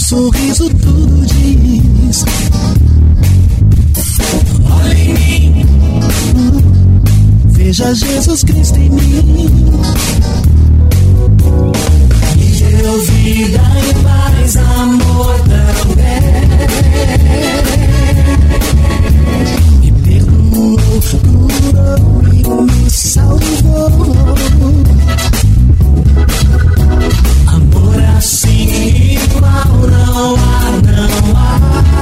sorriso tudo diz. Olha em mim, veja Jesus Cristo em mim. Me deu vida e paz, amor também. Me perdoou, curou e me salvou. Amor assim igual não há, não há.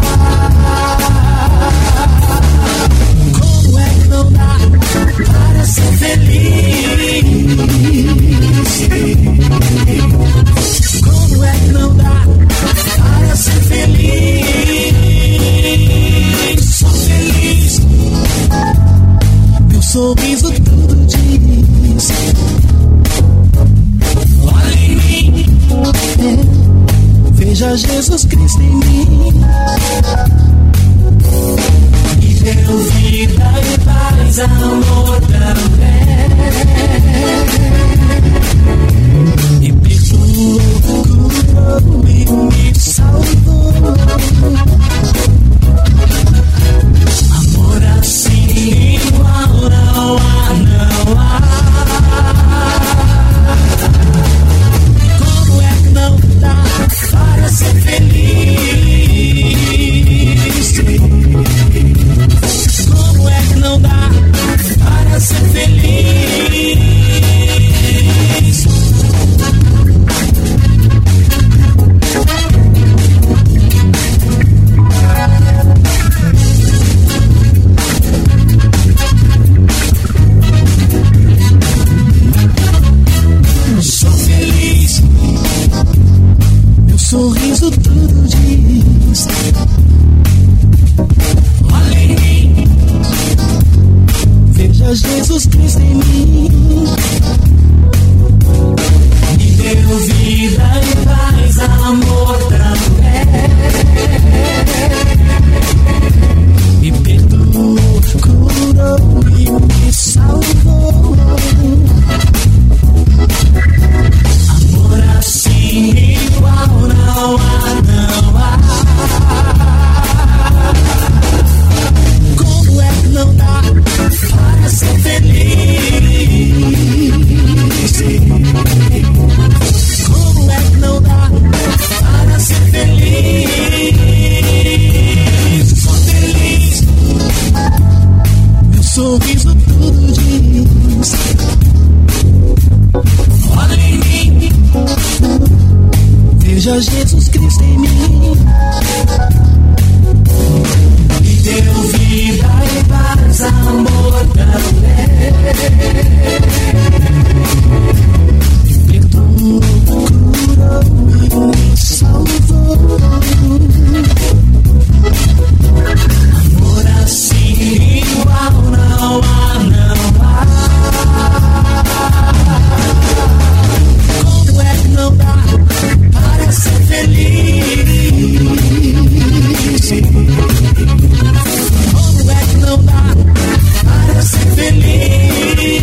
Como é que não dá para ser feliz? Como é que não dá para ser feliz? Sou feliz, meu sorriso tudo diz. Olha em mim, veja Jesus Cristo em mim. Me deu vida e paz, amor também. Me perdoou, curou e me salvou. Amor assim igual não há, não há. Como é que não dá para ser feliz? Como é que não dá para ser feliz? Sou feliz, meu sorriso tudo diz. Olha em mim, veja Jesus Cristo em mim. Me deu vida e paz, amor também. Me perdoou, curou e me salvou. Amor assim igual não há, não há. Como é que não dá para ser feliz? Como é que não dá para ser feliz? Sou feliz, meu sorriso tudo diz. Olha em mim, veja Jesus Cristo em mim. Me deu vida e paz, amor também. Me perdoou, curou e me salvou. Amor assim igual não há, não há. Como é que não dá para ser feliz? Como é que não dá para ser feliz?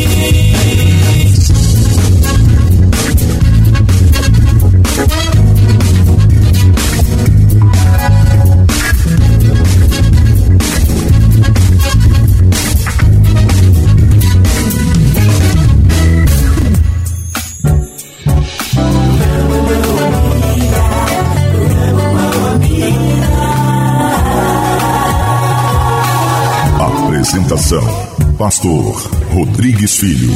Apresentação: Pastor Rodrigues Filho.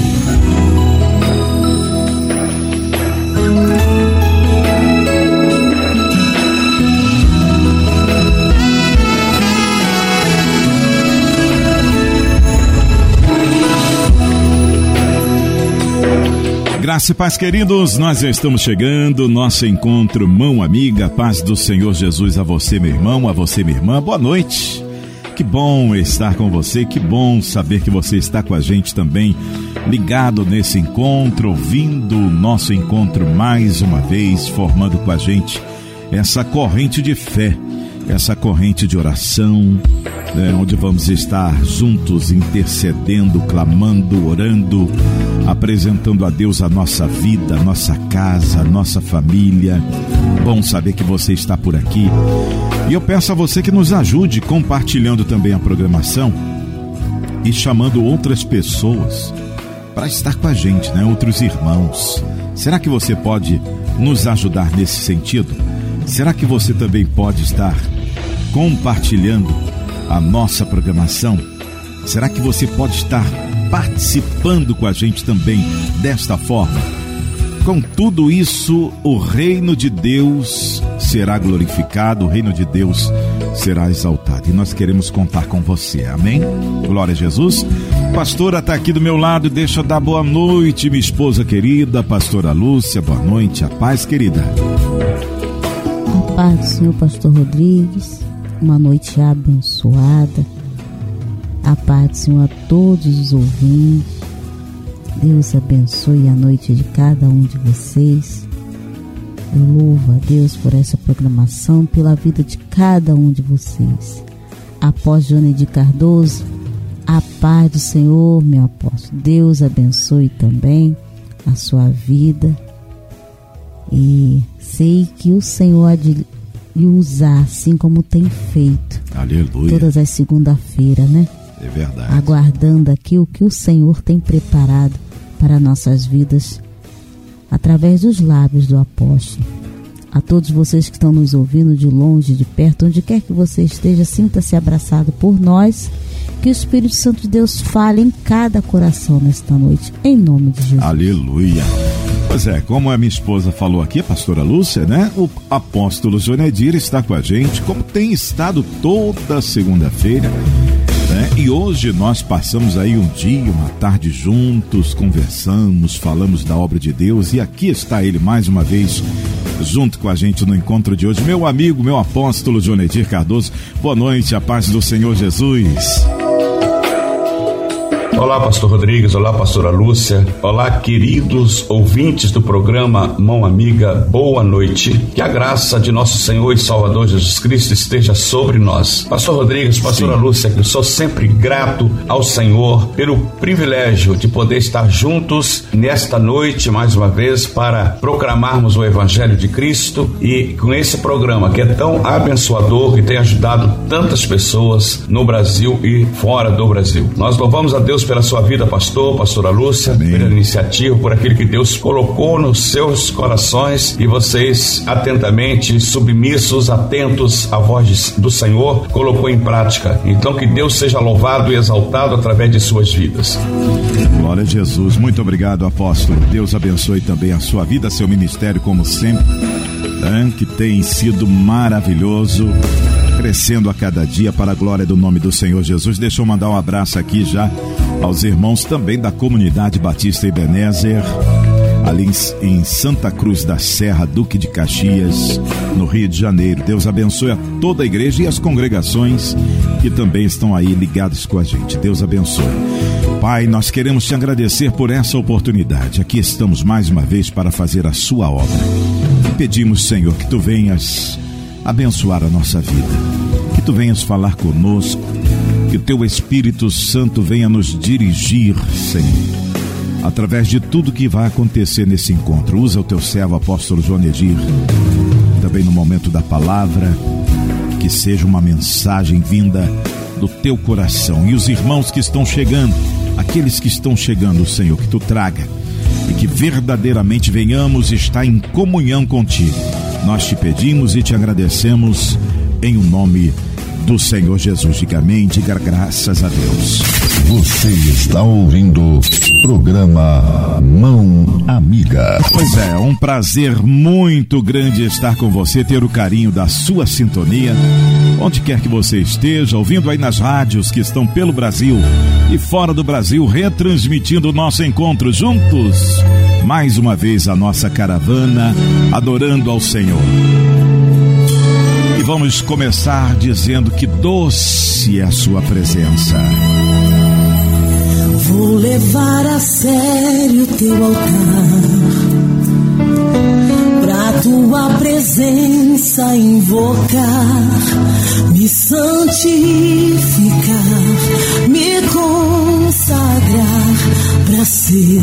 Graça e paz, queridos, nós já estamos chegando, nosso encontro Mão Amiga. Paz do Senhor Jesus a você, meu irmão, a você, minha irmã, boa noite. Que bom estar com você, que bom saber que você está com a gente também, ligado nesse encontro, ouvindo o nosso encontro mais uma vez, formando com a gente essa corrente de fé, essa corrente de oração, onde vamos estar juntos intercedendo, clamando, orando, apresentando a Deus a nossa vida, a nossa casa, a nossa família. Bom saber que você está por aqui. E eu peço a você que nos ajude compartilhando também a programação e chamando outras pessoas para estar com a gente, outros irmãos. Será que você pode nos ajudar nesse sentido? Será que você também pode estar compartilhando a nossa programação? Será que você pode estar participando com a gente também desta forma? Com tudo isso, o reino de Deus será glorificado, o reino de Deus será exaltado. E nós queremos contar com você, amém? Glória a Jesus. Pastora está aqui do meu lado, deixa eu dar boa noite, minha esposa querida, pastora Lúcia, boa noite, a paz, querida. A paz do Senhor, pastor Rodrigues, uma noite abençoada, a paz do Senhor a todos os ouvintes. Deus abençoe a noite de cada um de vocês. Eu louvo a Deus por essa programação, pela vida de cada um de vocês. Apóstolo Jonedir Cardoso, a paz do Senhor, meu apóstolo. Deus abençoe também a sua vida. E sei que o Senhor há de lhe usar assim como tem feito. Aleluia. Todas as segundas-feiras, É verdade. Aguardando aqui o que o Senhor tem preparado para nossas vidas através dos lábios do apóstolo. A todos vocês que estão nos ouvindo de longe, de perto, onde quer que você esteja, sinta-se abraçado por nós. Que o Espírito Santo de Deus fale em cada coração nesta noite, em nome de Jesus. Aleluia. Pois é, como a minha esposa falou aqui, a pastora Lúcia, o apóstolo Jonedir está com a gente, como tem estado toda segunda-feira. E hoje nós passamos aí um dia, uma tarde juntos, conversamos, falamos da obra de Deus, e aqui está ele mais uma vez junto com a gente no encontro de hoje, meu amigo, meu apóstolo Jonedir Cardoso. Boa noite, a paz do Senhor Jesus. Olá, pastor Rodrigues, olá, pastora Lúcia, olá, queridos ouvintes do programa Mão Amiga, boa noite. Que a graça de nosso Senhor e Salvador Jesus Cristo esteja sobre nós. Pastor Rodrigues, pastora Lúcia, eu sou sempre grato ao Senhor pelo privilégio de poder estar juntos nesta noite, mais uma vez, para proclamarmos o Evangelho de Cristo, e com esse programa que é tão abençoador, que tem ajudado tantas pessoas no Brasil e fora do Brasil. Nós louvamos a Deus pela sua vida, pastora Lúcia, amém, pela iniciativa, por aquilo que Deus colocou nos seus corações, e vocês atentamente, submissos, atentos à voz do Senhor, colocou em prática. Então que Deus seja louvado e exaltado através de suas vidas. Glória a Jesus. Muito obrigado, apóstolo. Deus abençoe também a sua vida, seu ministério, como sempre, que tem sido maravilhoso, crescendo a cada dia para a glória do nome do Senhor Jesus. Deixa eu mandar um abraço aqui já aos irmãos também da comunidade Batista Ebenezer, ali em Santa Cruz da Serra, Duque de Caxias, no Rio de Janeiro. Deus abençoe a toda a igreja e as congregações que também estão aí ligados com a gente. Deus abençoe. Pai, nós queremos te agradecer por essa oportunidade. Aqui estamos mais uma vez para fazer a sua obra. E pedimos, Senhor, que tu venhas abençoar a nossa vida, que tu venhas falar conosco, que o teu Espírito Santo venha nos dirigir, Senhor, através de tudo que vai acontecer nesse encontro. Usa o teu servo apóstolo Jonedir também no momento da palavra, que seja uma mensagem vinda do teu coração. E os irmãos que estão chegando, aqueles que estão chegando, Senhor, que tu traga, e que verdadeiramente venhamos estar em comunhão contigo. Nós te pedimos e te agradecemos em o nome do Senhor Jesus. Diga amém, diga graças a Deus. Você está ouvindo programa Mão Amiga. Pois é, um prazer muito grande estar com você, ter o carinho da sua sintonia, onde quer que você esteja, ouvindo aí nas rádios que estão pelo Brasil e fora do Brasil, retransmitindo o nosso encontro juntos. Mais uma vez a nossa caravana, adorando ao Senhor. E vamos começar dizendo que doce é a sua presença. Vou levar a sério teu altar, pra tua presença invocar, me santificar. santificar, me consagrar para ser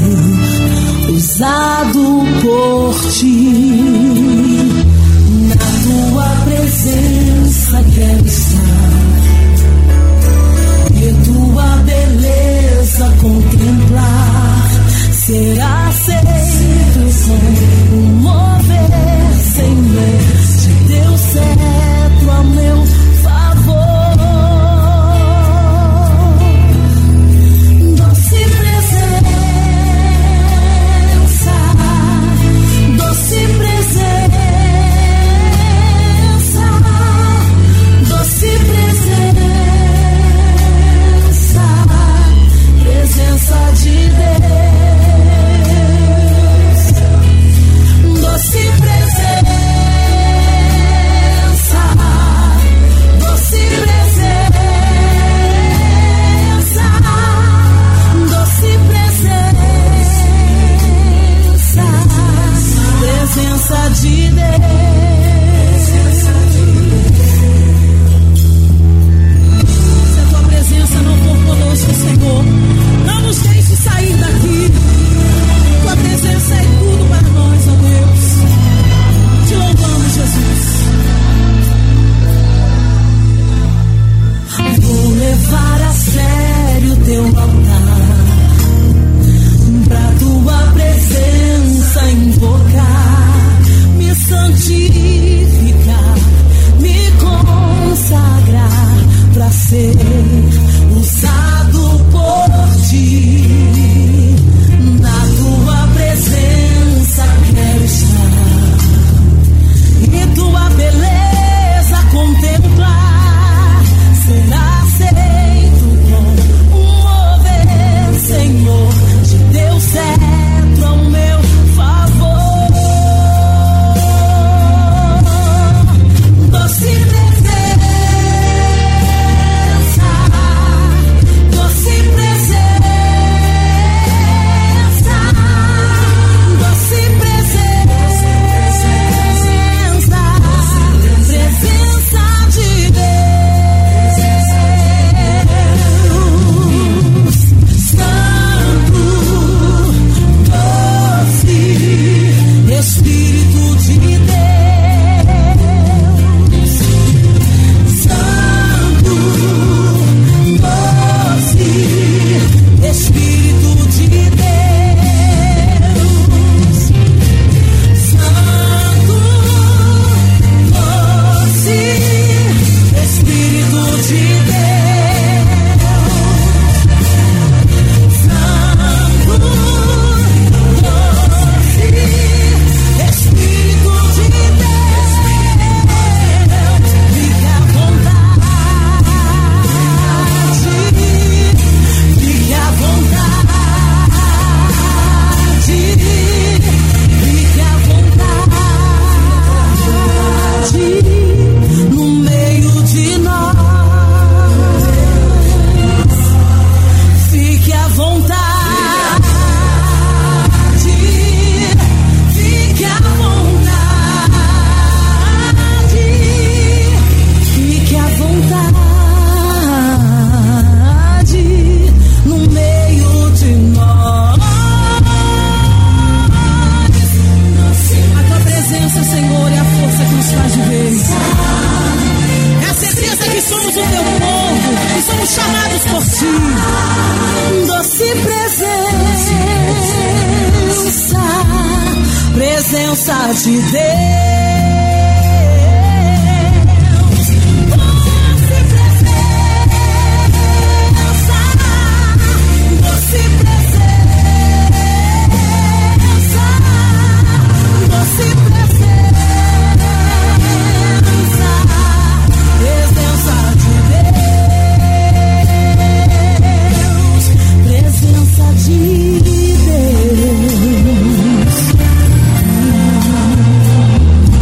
usado por ti. Na tua presença quero estar e tua beleza contemplar. Ser aceito com um mover, Senhor, de Deus cetro a meu favor. Doce presença, doce presença, doce presença, presença de Deus. Doce presença, doce presença, doce presença, presença de Deus. Se a tua presença não for conosco, Senhor, não nos deixe sair daqui. Tua presença é tudo para nós, ó Deus. Te louvamos, Jesus. Vou levar a sério teu altar, pra tua presença invocar, me santificar, me consagrar, pra ser usado por ti. Na tua presença quero estar e tua beleza contemplar. Ser aceito com um mover, Senhor, de Deus cetro ao meu favor. Doce presença, doce presença, doce presença, presença de Deus. Santo, doce Espírito de Deus. Santo, doce Espírito de Deus. Santo, doce Espírito de Deus. Santo, doce Espírito de Deus. Fique à vontade, fique à vontade, fique à vontade no meio de nós. Fique à vontade, fique à vontade, fique à vontade no meio de nós. A tua presença, Senhor, é a força que nos faz viver. É a certeza que somos o teu povo, que somos chamados por ti. Doce presença, presença de Deus. Doce presença, doce presença, doce presença, presença de Deus, presença de Deus.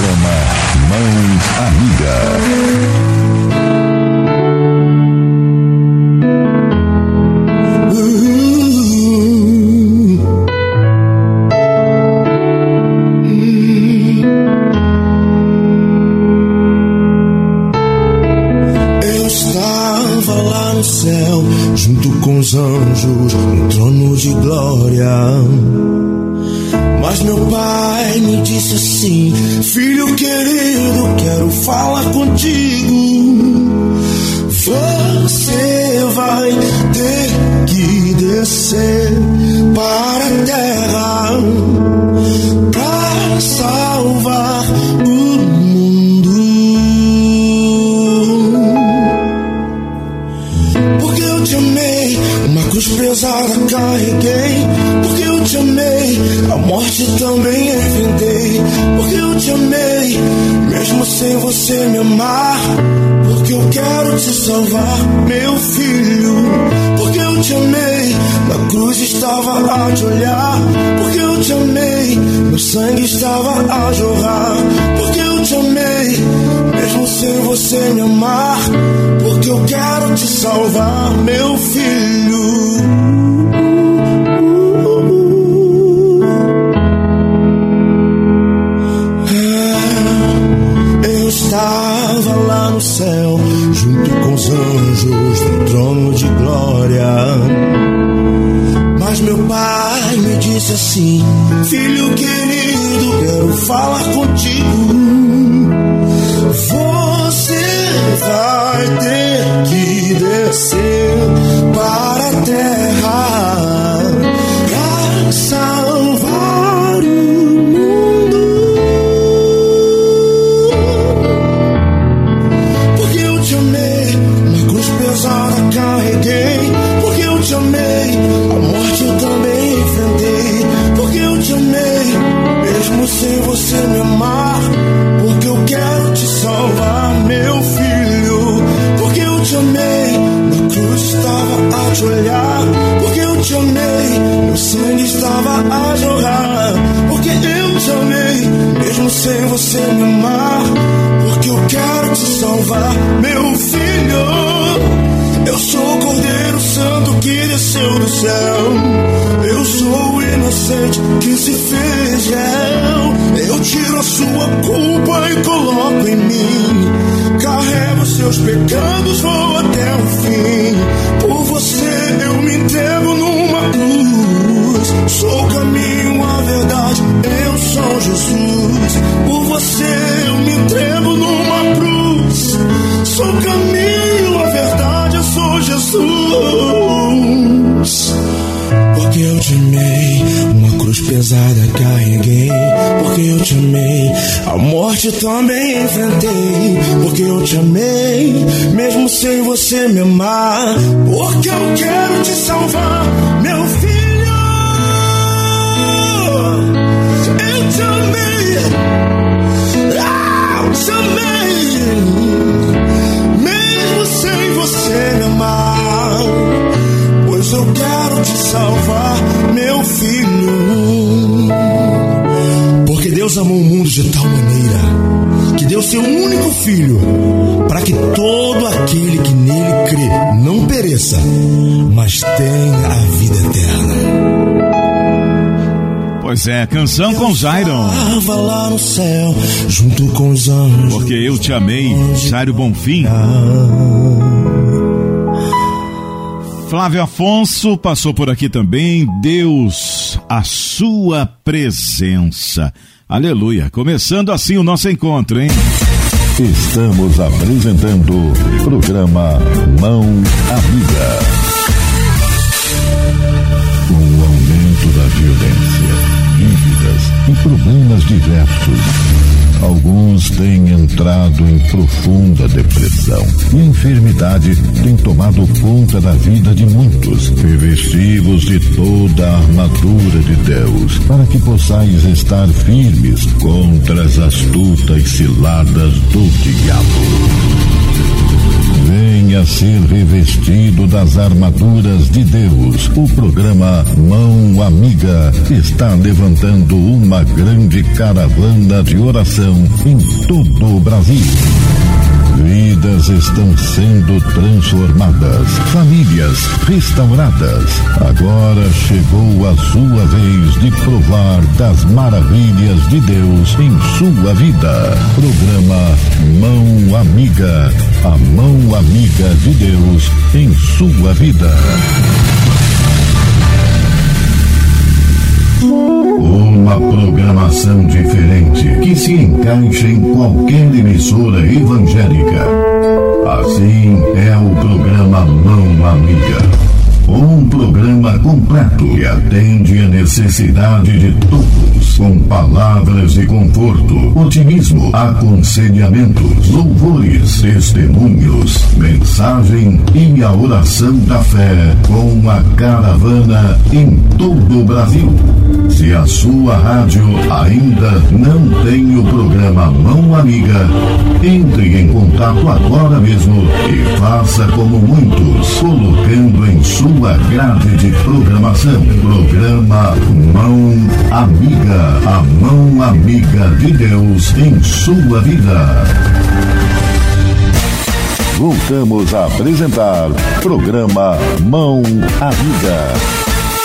Programa Mão Amiga. Os anjos no trono de glória, mas meu pai me disse assim: filho querido, quero falar contigo. Você vai ter que descer para a terra para salvar o mundo, porque eu te amei. Uma cruz pesada carreguei, porque eu te amei. A morte também enfrentei, porque eu te amei. Mesmo sem você me amar, porque eu quero te salvar, meu filho. Porque eu te amei, na cruz estava a te olhar. Porque eu te amei, meu sangue estava a jorrar. Porque eu te amei, mesmo sem você me amar, porque eu quero te salvar, meu filho. Eu estava lá no céu, junto com os anjos, no trono de glória. Mas meu pai me disse assim: filho querido, quero falar contigo. Você vai ter que descer para a terra para salvar o mundo, porque eu te amei. Na cruz pesada carreguei, porque eu te amei. A morte eu também enfrentei, porque eu te amei. Mesmo sem você me amar, porque eu quero te salvar, meu filho. Porque eu te amei, na cruz estava a te olhar. Porque eu te amei, meu sangue estava a jorrar. Porque eu te amei, mesmo sem você me amar, porque eu quero te salvar, meu filho. Eu sou o Cordeiro Santo que desceu do céu. Eu sou o inocente que se fez réu. Eu tiro a sua culpa e coloco em mim. Carrego seus pecados, vou até o fim. Por você eu me entrego numa cruz. Sou o caminho, a verdade, eu sou Jesus. Por você eu me entrego numa cruz. Sou o caminho, a verdade, eu sou Jesus. Porque eu te amei, uma cruz pesada carreguei. Porque eu te amei, a morte também enfrentei. Porque eu te amei, mesmo sem você me amar, porque eu quero te salvar, meu filho. Eu te amei, eu te amei, mesmo sem você me amar, pois eu quero te salvar, meu filho. Porque Deus amou o mundo de tal maneira que deu seu único filho, para que todo aquele que nele crê não pereça, mas tenha a vida eterna. Pois é, canção com Jairon. Estava lá no céu, junto com os anjos. Porque eu te amei, Jairo Bonfim. Flávio Afonso passou por aqui também. Deus, a sua presença. Aleluia. Começando assim o nosso encontro, hein? Estamos apresentando o programa Mão Amiga. Com o aumento da violência, dívidas e problemas diversos, alguns têm entrado em profunda depressão e a enfermidade tem tomado conta da vida de muitos. Revesti-vos de toda a armadura de Deus, para que possais estar firmes contra as astutas ciladas do diabo. Venha ser revestido das armaduras de Deus. O programa Mão Amiga está levantando uma grande caravana de oração em todo o Brasil. Vidas estão sendo transformadas, famílias restauradas. Agora chegou a sua vez de provar das maravilhas de Deus em sua vida. Programa Mão Amiga, a mão amiga de Deus em sua vida. Uma programação diferente que se encaixa em qualquer emissora evangélica. Assim é o programa Mão Amiga. Um programa completo que atende a necessidade de todos, com palavras de conforto, otimismo, aconselhamentos, louvores, testemunhos, mensagem e a oração da fé com a caravana em todo o Brasil. Se a sua rádio ainda não tem o programa Mão Amiga, entre em contato agora mesmo e faça como muitos, colocando em sua grade de programação. Programa Mão Amiga, a mão amiga de Deus em sua vida. Voltamos a apresentar programa Mão Amiga.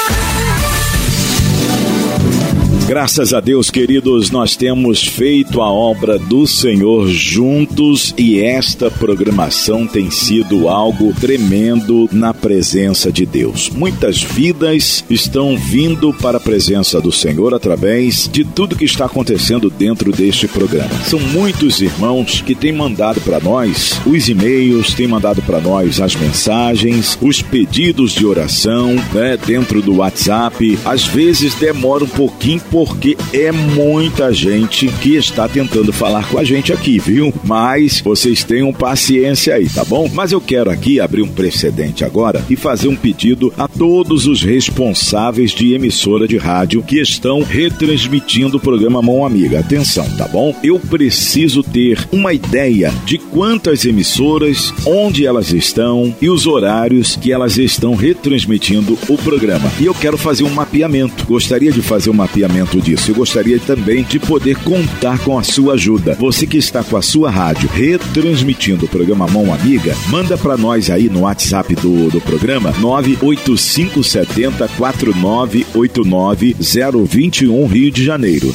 Graças a Deus, queridos, nós temos feito a obra do Senhor juntos e esta programação tem sido algo tremendo na presença de Deus. Muitas vidas estão vindo para a presença do Senhor através de tudo que está acontecendo dentro deste programa. São muitos irmãos que têm mandado para nós os e-mails, têm mandado para nós as mensagens, os pedidos de oração, dentro do WhatsApp. Às vezes demora um pouquinho porque é muita gente que está tentando falar com a gente aqui, viu? Mas vocês tenham paciência aí, tá bom? Mas eu quero aqui abrir um precedente agora e fazer um pedido a todos os responsáveis de emissora de rádio que estão retransmitindo o programa Mão Amiga. Atenção, tá bom? Eu preciso ter uma ideia de quantas emissoras, onde elas estão e os horários que elas estão retransmitindo o programa. E eu quero fazer um mapeamento. Gostaria de fazer um mapeamento disso. Eu gostaria também de poder contar com a sua ajuda. Você que está com a sua rádio retransmitindo o programa Mão Amiga, manda para nós aí no WhatsApp do programa 985704989 021 Rio de Janeiro.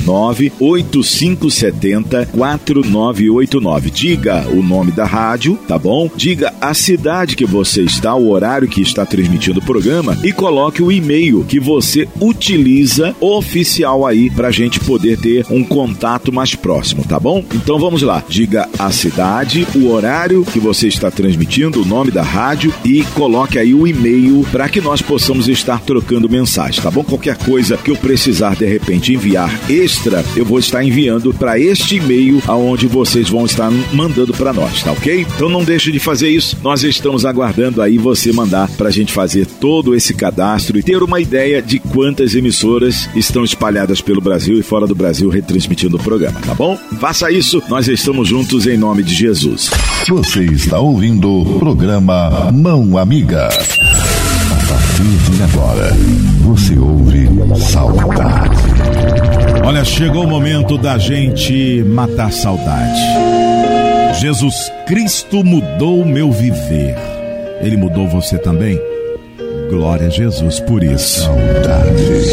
985704989. Diga o nome da rádio, tá bom? Diga a cidade que você está, o horário que está transmitindo o programa e coloque o e-mail que você utiliza oficial aí pra gente poder ter um contato mais próximo, tá bom? Então vamos lá, diga a cidade, o horário que você está transmitindo, o nome da rádio e coloque aí o e-mail para que nós possamos estar trocando mensagens, tá bom? Qualquer coisa que eu precisar de repente enviar extra, eu vou estar enviando para este e-mail aonde vocês vão estar mandando para nós, tá ok? Então não deixe de fazer isso, nós estamos aguardando aí você mandar pra gente fazer todo esse cadastro e ter uma ideia de quantas emissoras estão espalhadas pelo Brasil e fora do Brasil retransmitindo o programa, tá bom? Faça isso, nós estamos juntos em nome de Jesus. Você está ouvindo o programa Mão Amiga. A partir de agora, você ouve saudade. Olha, chegou o momento da gente matar saudade. Jesus Cristo mudou o meu viver. Ele mudou você também? Glória a Jesus por isso. Saudade.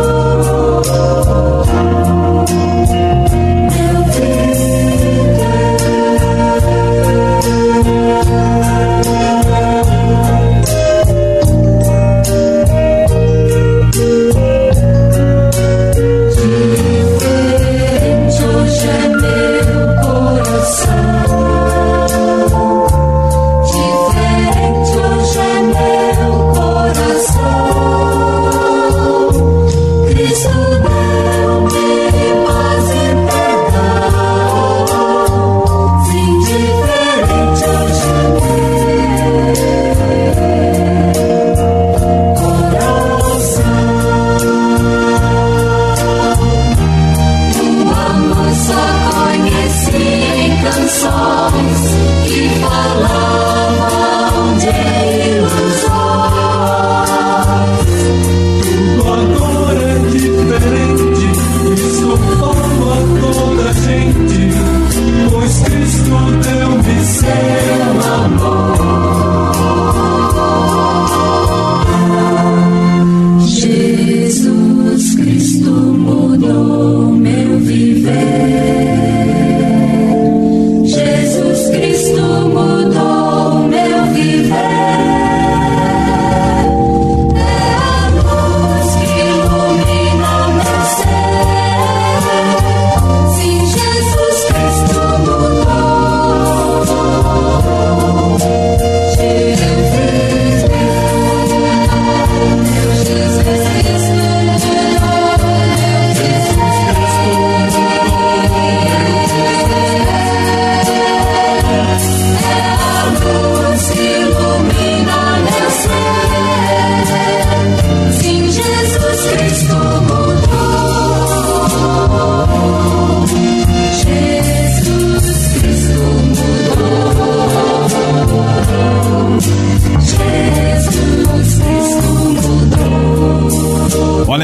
Meu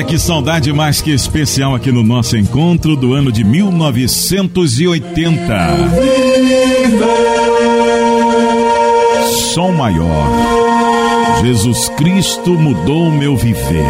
que saudade mais que especial aqui no nosso encontro do ano de 1980. Som maior. Jesus Cristo mudou o meu viver.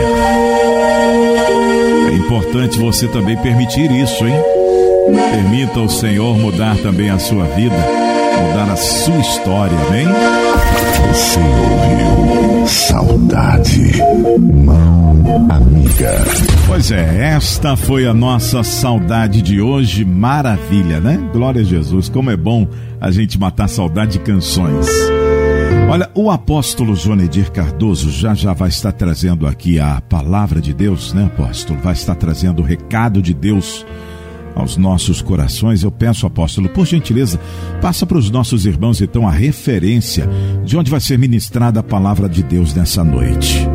É importante você também permitir isso, hein? Permita o Senhor mudar também a sua vida, mudar a sua história, amém? Você ouviu Saudade, Mão Amiga. Pois é, esta foi a nossa saudade de hoje. Maravilha, né? Glória a Jesus, como é bom a gente matar saudade de canções. Olha, o apóstolo Jonedir Cardoso já vai estar trazendo aqui a palavra de Deus, né, apóstolo? Vai estar trazendo o recado de Deus aos nossos corações. Eu peço, apóstolo, por gentileza, passa para os nossos irmãos então a referência de onde vai ser ministrada a palavra de Deus nessa noite.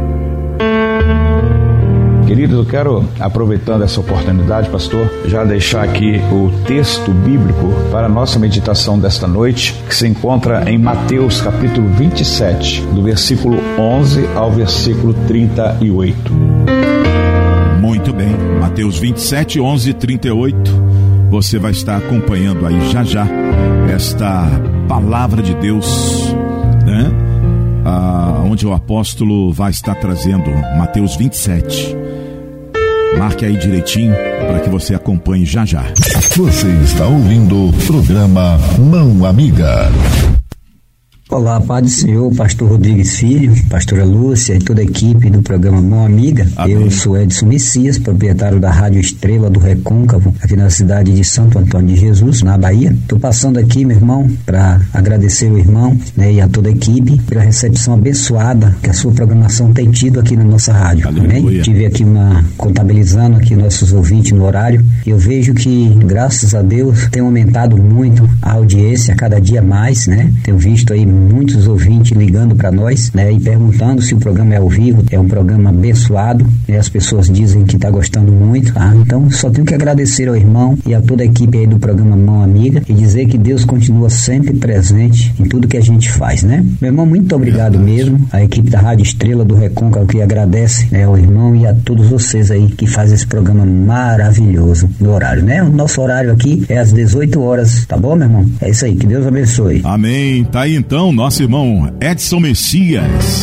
Queridos, eu quero, aproveitando essa oportunidade, pastor, já deixar aqui o texto bíblico para a nossa meditação desta noite, que se encontra em Mateus capítulo 27, do versículo 11 ao versículo 38. Muito bem, Mateus 27, 11 e 38. Você vai estar acompanhando aí já esta palavra de Deus, né? Onde o apóstolo vai estar trazendo Mateus 27. Marque aí direitinho para que você acompanhe já. Você está ouvindo o programa Mão Amiga. Olá, Pai do Senhor, pastor Rodrigues Filho, pastora Lúcia e toda a equipe do programa Mão Amiga. Amém. Eu sou Edson Messias, proprietário da Rádio Estrela do Recôncavo, aqui na cidade de Santo Antônio de Jesus, na Bahia. Estou passando aqui, meu irmão, para agradecer o irmão, né, e a toda a equipe pela recepção abençoada que a sua programação tem tido aqui na nossa rádio. Amém? Tive aqui contabilizando aqui nossos ouvintes no horário, e eu vejo que, graças a Deus, tem aumentado muito a audiência, cada dia mais, né? Tenho visto aí muitos ouvintes ligando para nós, né, e perguntando se o programa é ao vivo. É um programa abençoado, né, as pessoas dizem que está gostando muito, tá? Então só tenho que agradecer ao irmão e a toda a equipe aí do programa Mão Amiga e dizer que Deus continua sempre presente em tudo que a gente faz, né? Meu irmão, muito obrigado mesmo, a equipe da Rádio Estrela do Recôncavo que agradece, né, ao irmão e a todos vocês aí que fazem esse programa maravilhoso no horário, né? O nosso horário aqui é às 18 horas, tá bom, meu irmão? É isso aí, que Deus abençoe. Amém. Tá aí então nosso irmão Edson Messias,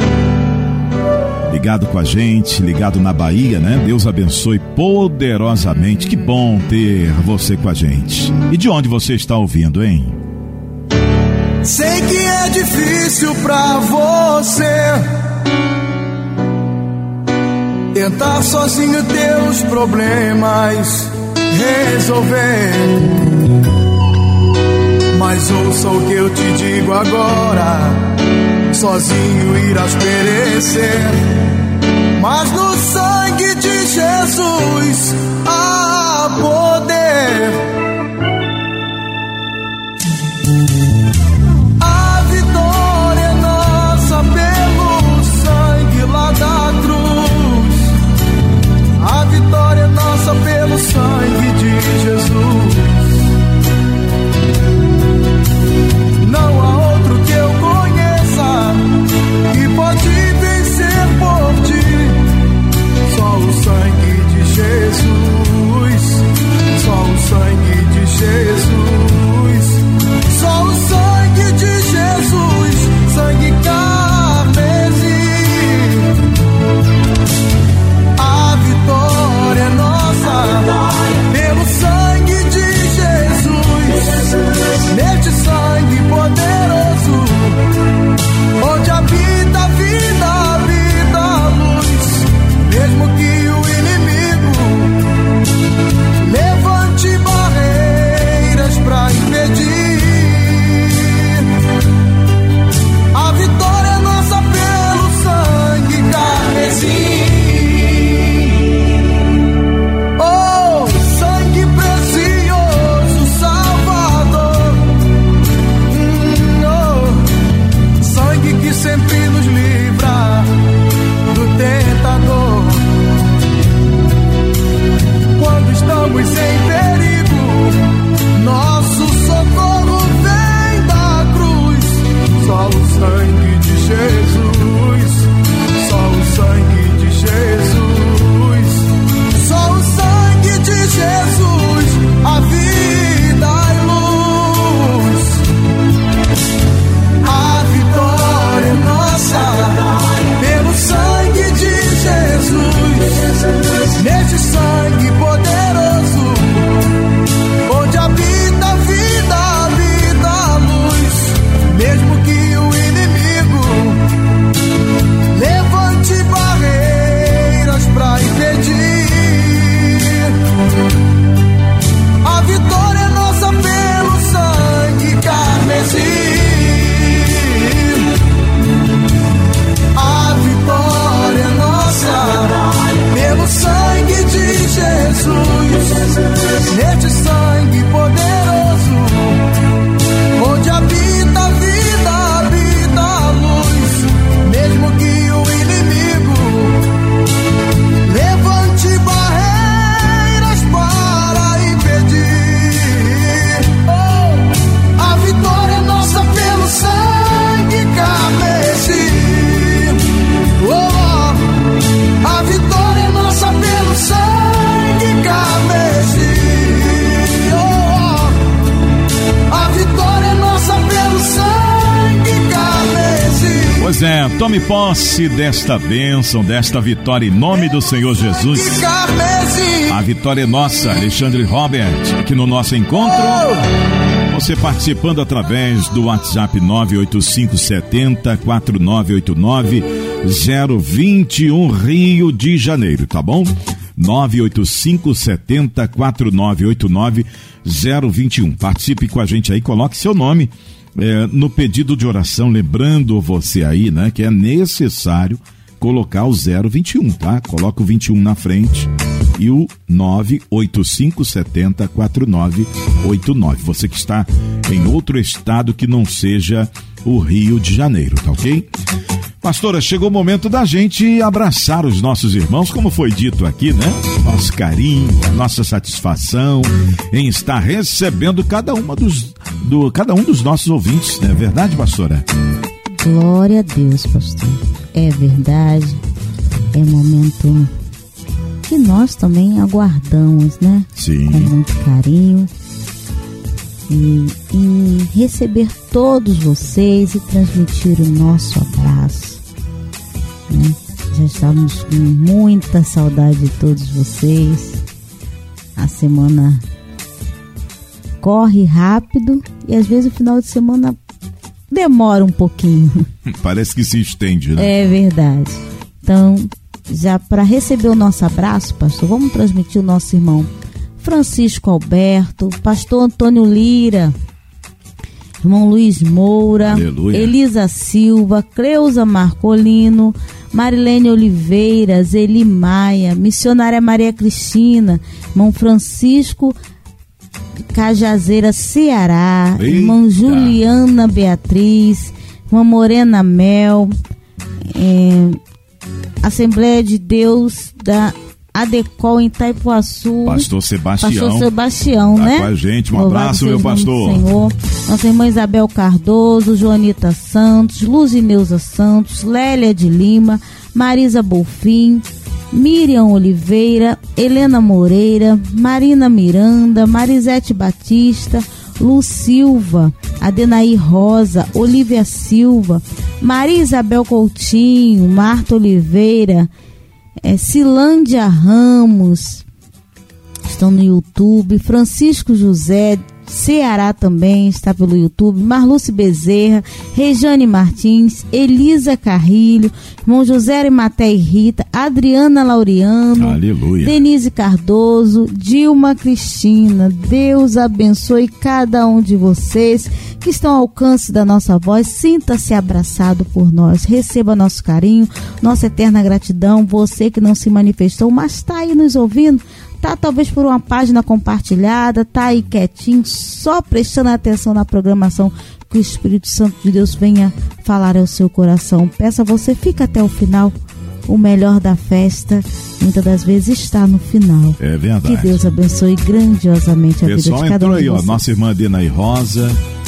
ligado com a gente, ligado na Bahia, né? Deus abençoe poderosamente. Que bom ter você com a gente. E de onde você está ouvindo, hein? Sei que é difícil pra você tentar sozinho teus problemas resolver, mas ouça o que eu te digo agora: sozinho irás perecer, mas no sangue de Jesus há poder. A vitória é nossa pelo sangue lá da cruz. A vitória é nossa pelo sangue de Jesus. Não há outro que eu conheça que pode vencer por ti. Só o sangue de Jesus. Só o sangue de Jesus. Só o sangue Tome posse desta bênção, desta vitória em nome do Senhor Jesus. A vitória é nossa, Alexandre Robert, aqui no nosso encontro. Você participando através do WhatsApp 98570-4989 021 Rio de Janeiro, tá bom? 98570-4989 021. Participe com a gente aí, coloque seu nome no pedido de oração, lembrando você aí, né, que é necessário colocar o 021, tá? Coloca o 21 na frente e o 98570-4989. Você que está em outro estado que não seja o Rio de Janeiro, tá ok? Pastora, chegou o momento da gente abraçar os nossos irmãos, como foi dito aqui, né? Nosso carinho, a nossa satisfação em estar recebendo cada um dos nossos ouvintes, não é verdade, pastora? Glória a Deus, pastor. É verdade. É um momento que nós também aguardamos, né? Sim. Com muito carinho. E receber todos vocês e transmitir o nosso abraço, né? Já estamos com muita saudade de todos vocês. A semana corre rápido e às vezes o final de semana demora um pouquinho. Parece que se estende, né? É verdade. Então, já para receber o nosso abraço, pastor, vamos transmitir o nosso irmão Francisco Alberto, pastor Antônio Lira, irmão Luiz Moura, aleluia, Elisa Silva, Cleusa Marcolino, Marilene Oliveira, Zeli Maia, missionária Maria Cristina, irmão Francisco Cajazeira, Ceará, eita, irmã Juliana Beatriz, irmã Morena Mel, Assembleia de Deus da Adecol em Itaipuaçu, Pastor Sebastião, tá né? Com a gente, um abraço, meu pastor. Senhor. Nossa irmã Isabel Cardoso, Joanita Santos, Luzineuza Santos, Lélia de Lima, Marisa Bolfim, Miriam Oliveira, Helena Moreira, Marina Miranda, Marisete Batista, Lu Silva, Adenaí Rosa, Olívia Silva, Maria Isabel Coutinho, Marta Oliveira, Cilândia Ramos, estão no YouTube, Francisco José, Ceará também está pelo YouTube, Marluce Bezerra, Rejane Martins, Elisa Carrilho, irmão José Arimaté e Rita, Adriana Laureano, aleluia, Denise Cardoso, Dilma Cristina. Deus abençoe cada um de vocês que estão ao alcance da nossa voz. Sinta-se abraçado por nós, receba nosso carinho, nossa eterna gratidão. Você que não se manifestou, mas está aí nos ouvindo, tá talvez por uma página compartilhada, tá aí quietinho, só prestando atenção na programação, que o Espírito Santo de Deus venha falar ao seu coração. Peço a você, fica até o final. O melhor da festa, muitas das vezes, está no final. É verdade. Que Deus abençoe grandiosamente a vida de cada um. Pessoal entrou aí, ó, nossa irmã Adenaí Rosa.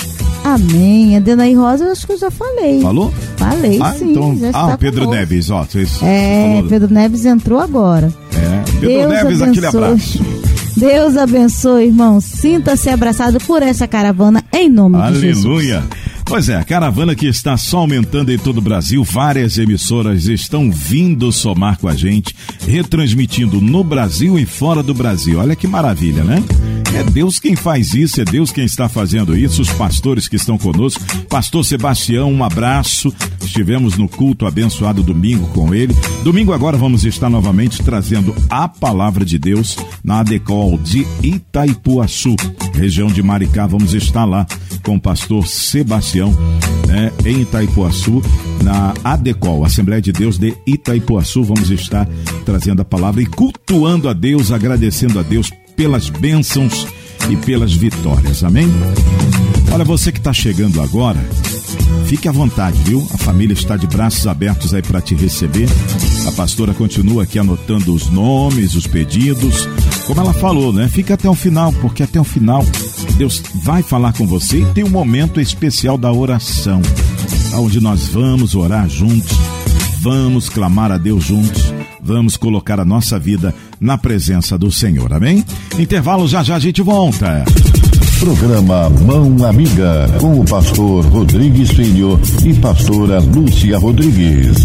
Amém. Adenaí Rosa, eu acho que eu já falei. Falou? Falei, sim. Então, já está Pedro conosco. Neves, ó. Pedro Neves entrou agora. Pedro Deus Neves, abençoe. aquele abraço. Deus abençoe, irmão. Sinta-se abraçado por essa caravana em nome de Jesus. Aleluia. Pois é, a caravana que está só aumentando em todo o Brasil, várias emissoras estão vindo somar com a gente, retransmitindo no Brasil e fora do Brasil. Olha que maravilha, né? É Deus quem faz isso, é Deus quem está fazendo isso, os pastores que estão conosco. Pastor Sebastião, um abraço. Estivemos no culto abençoado domingo com ele. Domingo agora vamos estar novamente trazendo a palavra de Deus na Adecol de Itaipuaçu, região de Maricá. Vamos estar lá com o pastor Sebastião, né, em Itaipuaçu, na Adecol, Assembleia de Deus de Itaipuaçu. Vamos estar trazendo a palavra e cultuando a Deus, agradecendo a Deus pelas bênçãos e pelas vitórias, amém? Olha, você que está chegando agora, fique à vontade, viu? A família está de braços abertos aí para te receber. A pastora continua aqui anotando os nomes, os pedidos, como ela falou, né? Fica até o final, porque até o final Deus vai falar com você e tem um momento especial da oração, onde nós vamos orar juntos, vamos clamar a Deus juntos, vamos colocar a nossa vida na presença do Senhor, amém? Intervalo, já já a gente volta. Programa Mão Amiga, com o pastor Rodrigues Filho e pastora Lúcia Rodrigues.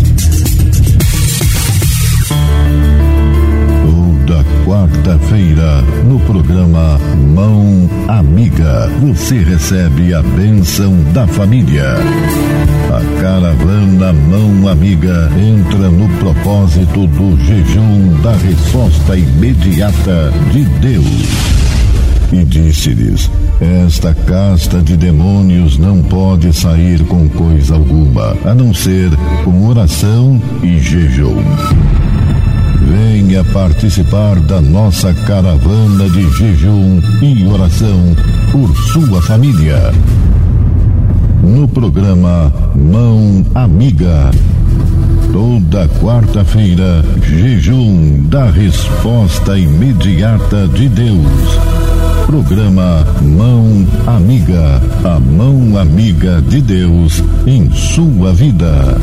Toda quarta-feira, no programa Mão Amiga, você recebe a bênção da família. A caravana Mão Amiga entra no propósito do jejum da resposta imediata de Deus. E disse-lhes: esta casta de demônios não pode sair com coisa alguma, a não ser com oração e jejum. Venha participar da nossa caravana de jejum e oração por sua família. No programa Mão Amiga, toda quarta-feira, jejum da resposta imediata de Deus. Programa Mão Amiga, a mão amiga de Deus em sua vida.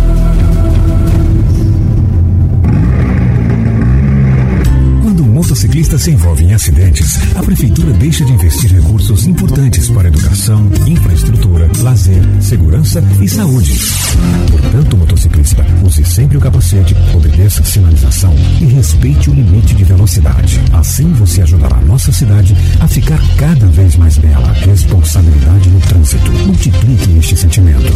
Motociclistas se envolvem em acidentes, a Prefeitura deixa de investir recursos importantes para educação, infraestrutura, lazer, segurança e saúde. Portanto, motociclista, use sempre o capacete, obedeça a sinalização e respeite o limite de velocidade. Assim você ajudará a nossa cidade a ficar cada vez mais bela. Responsabilidade no trânsito. Multiplique este sentimento.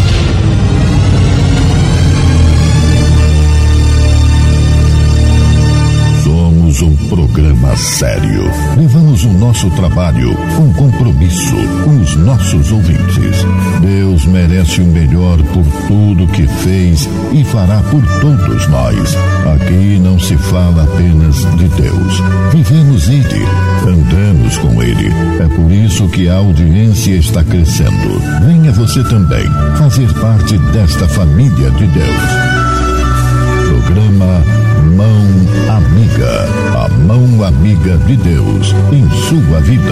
Somos um programa sério. Levamos o nosso trabalho com compromisso com os nossos ouvintes. Deus merece o melhor por tudo que fez e fará por todos nós. Aqui não se fala apenas de Deus. Vivemos Ele, andamos com Ele. É por isso que a audiência está crescendo. Venha você também fazer parte desta família de Deus. Programa Mão Amiga, a mão amiga de Deus em sua vida.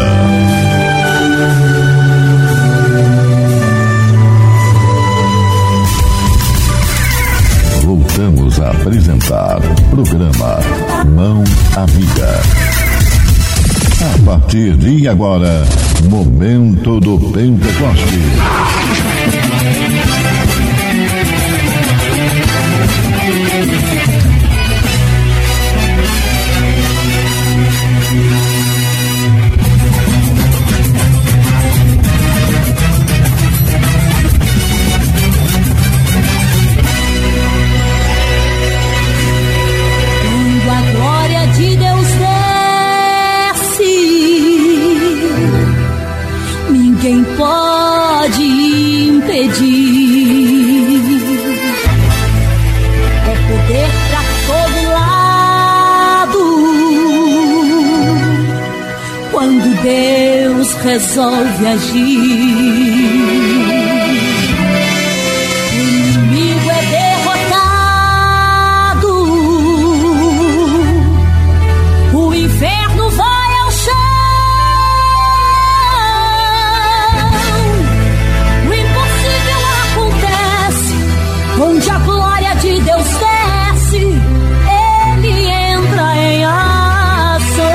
Voltamos a apresentar programa Mão Amiga. A partir de agora, Momento do Pentecoste. Quando a glória de Deus desce, ninguém pode impedir. É poder pra todo lado. Quando Deus resolve agir, o inimigo é derrotado, o inferno vai ao chão, o impossível acontece, onde a glória de Deus desce, Ele entra em ação.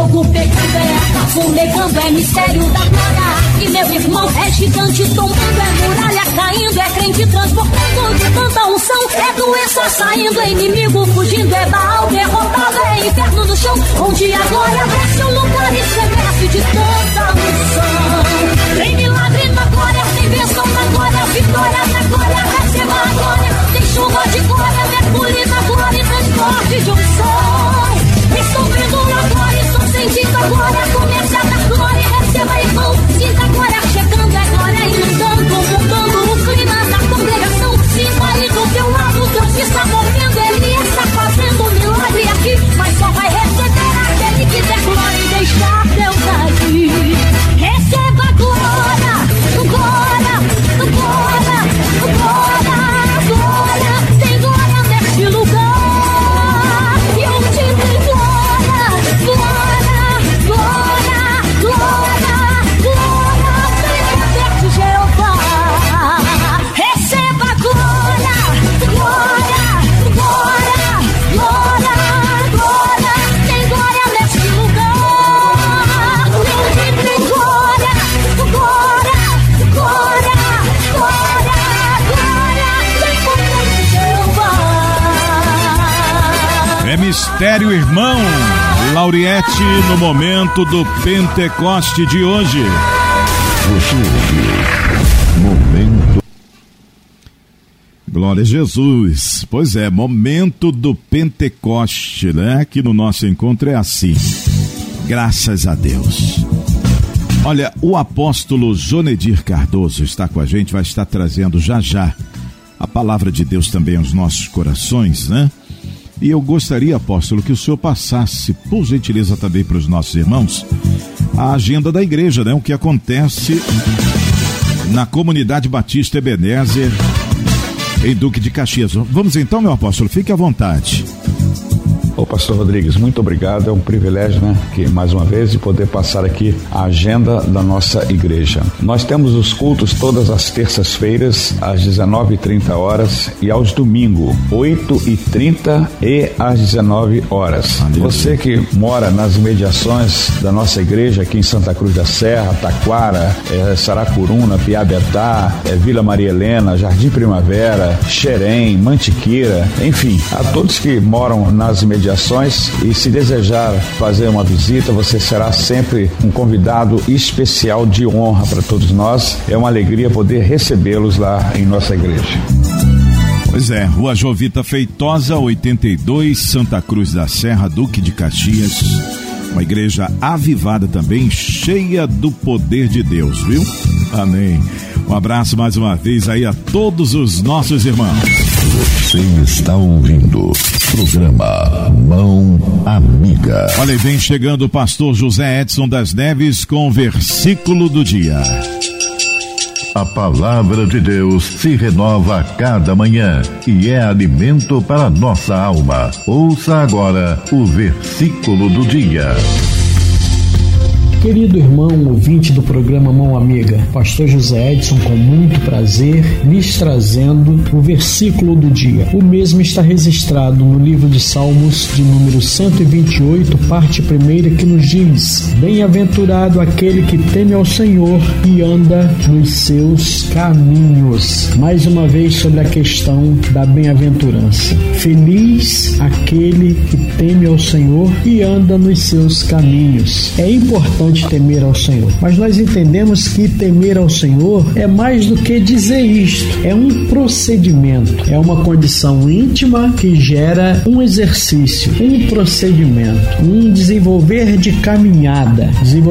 fogo pegando, é fumegando, é mistério da glória. E meu irmão é gigante tombando, é muralha caindo, é crente transportando de tanta unção. É doença saindo, é inimigo fugindo, é Baal derrotado, é inferno no chão, onde a glória desce, o lugar estremece de tanta unção. Tem milagre na glória, tem bênção na glória, vitória na glória, receba a glória. Tem chuva de glória, mergulhe na glória e transporte de unção. Estou vendo a glória, estou sentindo a glória, comece a dar glória, receba irmão, sinta a glória chegando, é glória inundando, mudando o clima da congregação. Sinta aí do teu lado, Deus está movendo, Ele está fazendo um milagre aqui, mas só vai receber aquele que der glória e deixar Deus agir. Receba glória, glória, glória, glória, glória, tem glória neste lugar, e onde tem glória, glória, glória, glória, glória, tem poder de Jeová. Receba glória, glória, glória, glória, glória, tem glória neste lugar, e onde tem glória, glória, glória, glória, glória, tem poder de Jeová. É mistério, irmão. Lauriette, no momento do Pentecoste de hoje. Você ouve Momento. Glória a Jesus. Pois é, momento do Pentecoste, né? Aqui no nosso encontro é assim. Graças a Deus. Olha, o apóstolo Jonedir Cardoso está com a gente, vai estar trazendo já já a palavra de Deus também aos nossos corações, né? E eu gostaria, apóstolo, que o senhor passasse, por gentileza, também para os nossos irmãos, a agenda da igreja, né? O que acontece na Comunidade Batista Ebenezer, em Duque de Caxias. Vamos então, meu apóstolo, fique à vontade. Ô pastor Rodrigues, muito obrigado, é um privilégio, né, que mais uma vez de poder passar aqui a agenda da nossa igreja. Nós temos os cultos todas as terças-feiras às 19h30 e aos domingos 8h30 e às 19 horas. Você que mora nas imediações da nossa igreja aqui em Santa Cruz da Serra, Taquara, Saracuruna, Piabetá, Vila Maria Helena, Jardim Primavera, Xerém, Mantiqueira, enfim, a todos que moram nas imediações, e se desejar fazer uma visita, você será sempre um convidado especial de honra para todos nós. É uma alegria poder recebê-los lá em nossa igreja. Pois é, Rua Jovita Feitosa, 82, Santa Cruz da Serra, Duque de Caxias. Uma igreja avivada também, cheia do poder de Deus, viu? Amém. Um abraço mais uma vez aí a todos os nossos irmãos. Você está ouvindo programa Mão Amiga. Olha, e vem chegando o pastor José Edson das Neves com o versículo do dia. A palavra de Deus se renova a cada manhã e é alimento para nossa alma. Ouça agora o versículo do dia. Querido irmão ouvinte do programa Mão Amiga, pastor José Edson, com muito prazer, lhes trazendo o versículo do dia. O mesmo está registrado no livro de Salmos, de número 128, parte 1, que nos diz: Bem-aventurado aquele que teme ao Senhor e anda nos seus caminhos. Mais uma vez sobre a questão da bem-aventurança. Feliz aquele que teme ao Senhor e anda nos seus caminhos. É importante temer ao Senhor, mas nós entendemos que temer ao Senhor é mais do que dizer isto, é um procedimento, é uma condição íntima que gera um exercício, um procedimento, um desenvolver de caminhada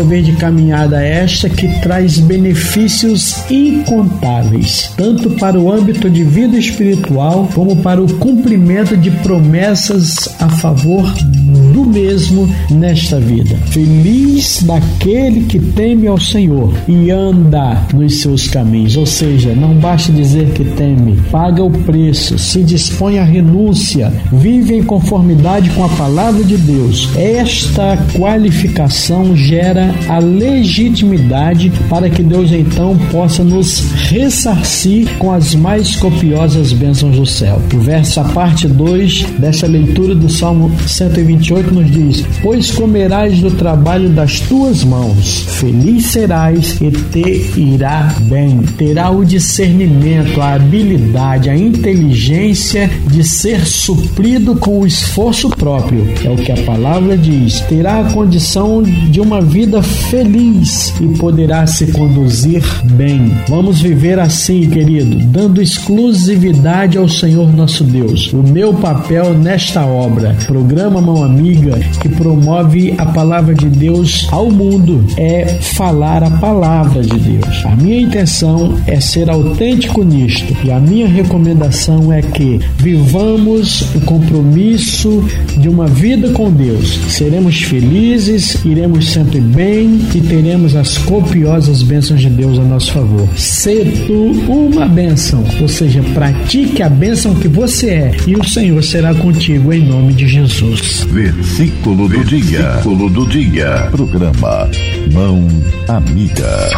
esta que traz benefícios incontáveis, tanto para o âmbito de vida espiritual como para o cumprimento de promessas a favor do mesmo nesta vida. Feliz daquele aquele que teme ao Senhor e anda nos seus caminhos. Ou seja, não basta dizer que teme, paga o preço, se dispõe à renúncia, vive em conformidade com a palavra de Deus. Esta qualificação gera a legitimidade para que Deus então possa nos ressarcir com as mais copiosas bênçãos do céu. O verso, a parte 2 dessa leitura do Salmo 128 nos diz: pois comerás do trabalho das tuas mãos, feliz serás e te irá bem. Terá o discernimento, a habilidade, a inteligência de ser suprido com o esforço próprio. É o que a palavra diz. Terá a condição de uma vida feliz e poderá se conduzir bem. Vamos viver assim, querido, dando exclusividade ao Senhor nosso Deus. O meu papel nesta obra, Programa Mão Amiga, que promove a palavra de Deus ao mundo, é falar a palavra de Deus. A minha intenção é ser autêntico nisto e a minha recomendação é que vivamos o compromisso de uma vida com Deus. Seremos felizes, iremos sempre bem e teremos as copiosas bênçãos de Deus a nosso favor. Sê tu uma bênção, ou seja, pratique a bênção que você é e o Senhor será contigo em nome de Jesus. Versículo do dia. Programa Mão Amiga.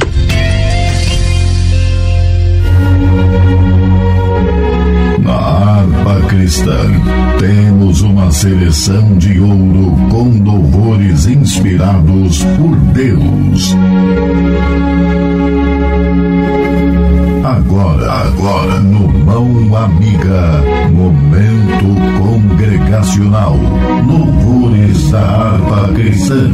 Na harpa cristã, temos uma seleção de ouro com louvores inspirados por Deus. Agora no Mão Amiga, momento congregacional. Louvores da harpa cristã.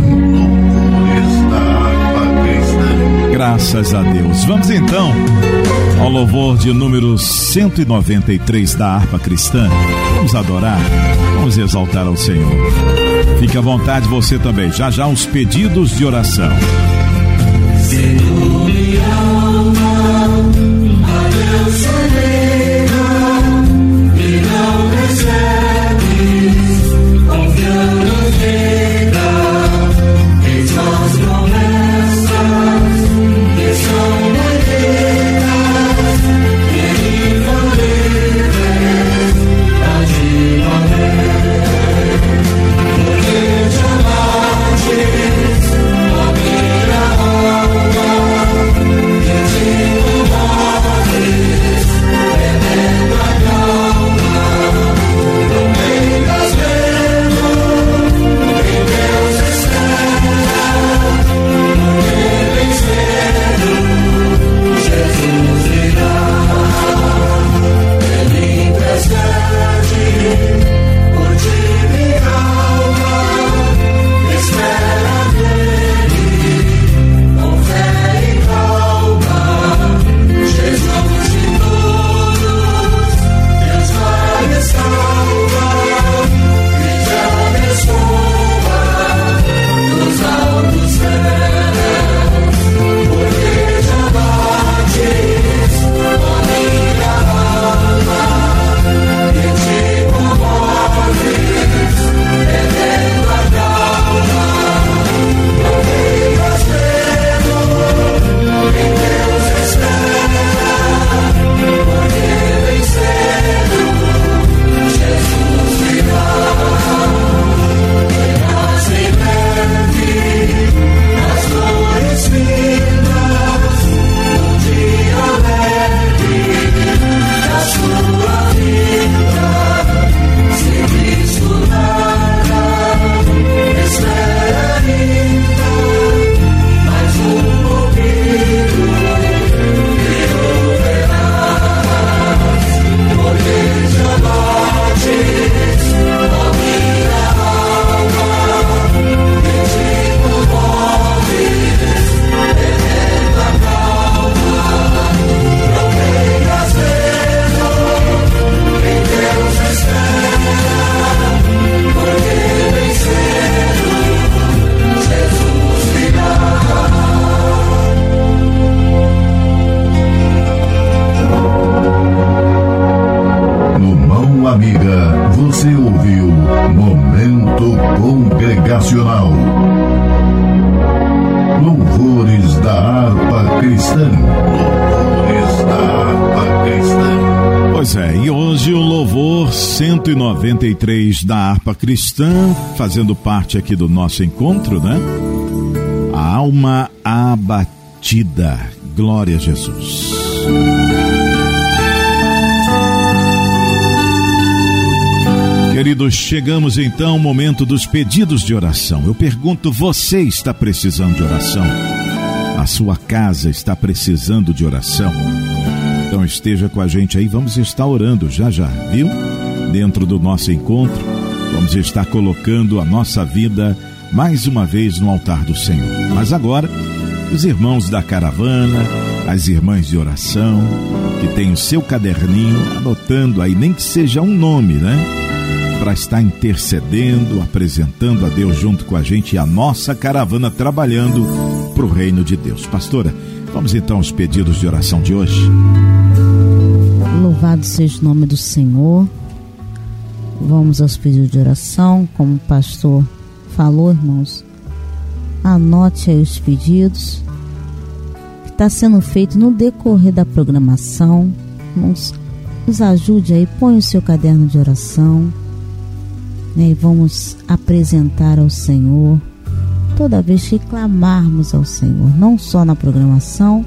Graças a Deus. Vamos então ao louvor de número 193 da harpa cristã. Vamos adorar, vamos exaltar ao Senhor. Fique à vontade você também. Já os pedidos de oração. Senhor, minha alma, a Deus chega e não recebes, confiando fica em suas promessas que são bonitas e infalíveis pra te valer. Porque te amaste, ó minha alma, que te comoves, perdendo a calma. Não tenhas medo, em Deus espera, porque vencendo Jesus virá. Ele intercede por ti, minha alma, espera nele, com fé e calma. Jesus de todos, Deus vai me salvar e te abençoa dos altos céus, porque te abates, ó minha alma, e te comoves, perdendo a calma. Não tenhas medo, em Deus espera, porque vencendo Jesus virá. Verás em breve as flores finas, um dia alegre da sua vida. Se Cristo nada, espera ainda mais um pouquinho e o verás. Porque te abates, ó minha alma, e te comoves, perdendo a calma. Não tenhas medo, em Deus espera, porque vencendo Jesus virá. No Mão Amiga, você ouviu Momento Congregacional. Louvores da Harpa Cristã. Louvores da Harpa Cristã. Pois é, e hoje o louvor 193 da Harpa Cristã, fazendo parte aqui do nosso encontro, né? A alma abatida. Glória a Jesus. Queridos, chegamos então ao momento dos pedidos de oração. Eu pergunto, você está precisando de oração? A sua casa está precisando de oração? Então esteja com a gente aí, vamos estar orando já, viu? Dentro do nosso encontro, vamos estar colocando a nossa vida mais uma vez no altar do Senhor. Mas agora, os irmãos da caravana, as irmãs de oração, que tem o seu caderninho, anotando aí, nem que seja um nome, né? Para estar intercedendo, apresentando a Deus junto com a gente e a nossa caravana trabalhando para o reino de Deus. Pastora, vamos então aos pedidos de oração de hoje. Louvado seja o nome do Senhor. Vamos aos pedidos de oração, como o pastor falou, irmãos. Anote aí os pedidos que está sendo feito no decorrer da programação. Nos ajude aí, põe o seu caderno de oração. E vamos apresentar ao Senhor toda vez que clamarmos ao Senhor, não só na programação,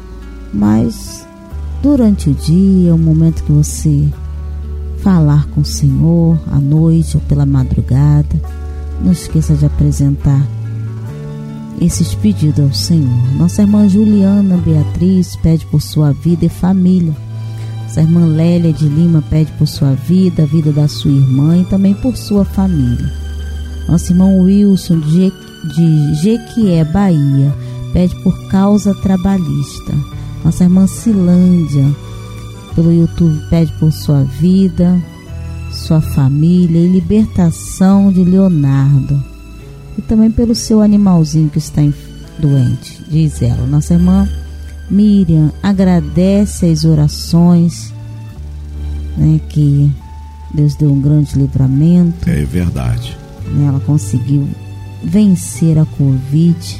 mas durante o dia, o momento que você falar com o Senhor, à noite ou pela madrugada. Não esqueça de apresentar esses pedidos ao Senhor. Nossa irmã Juliana Beatriz pede por sua vida e família. Nossa irmã Lélia de Lima pede por sua vida, a vida da sua irmã e também por sua família. Nosso irmão Wilson de Jequié, Bahia, pede por causa trabalhista. Nossa irmã Cilândia, pelo YouTube, pede por sua vida, sua família e libertação de Leonardo. E também pelo seu animalzinho que está doente, diz ela. Nossa irmã Miriam agradece as orações, né, que Deus deu um grande livramento. É verdade. Ela conseguiu vencer a Covid,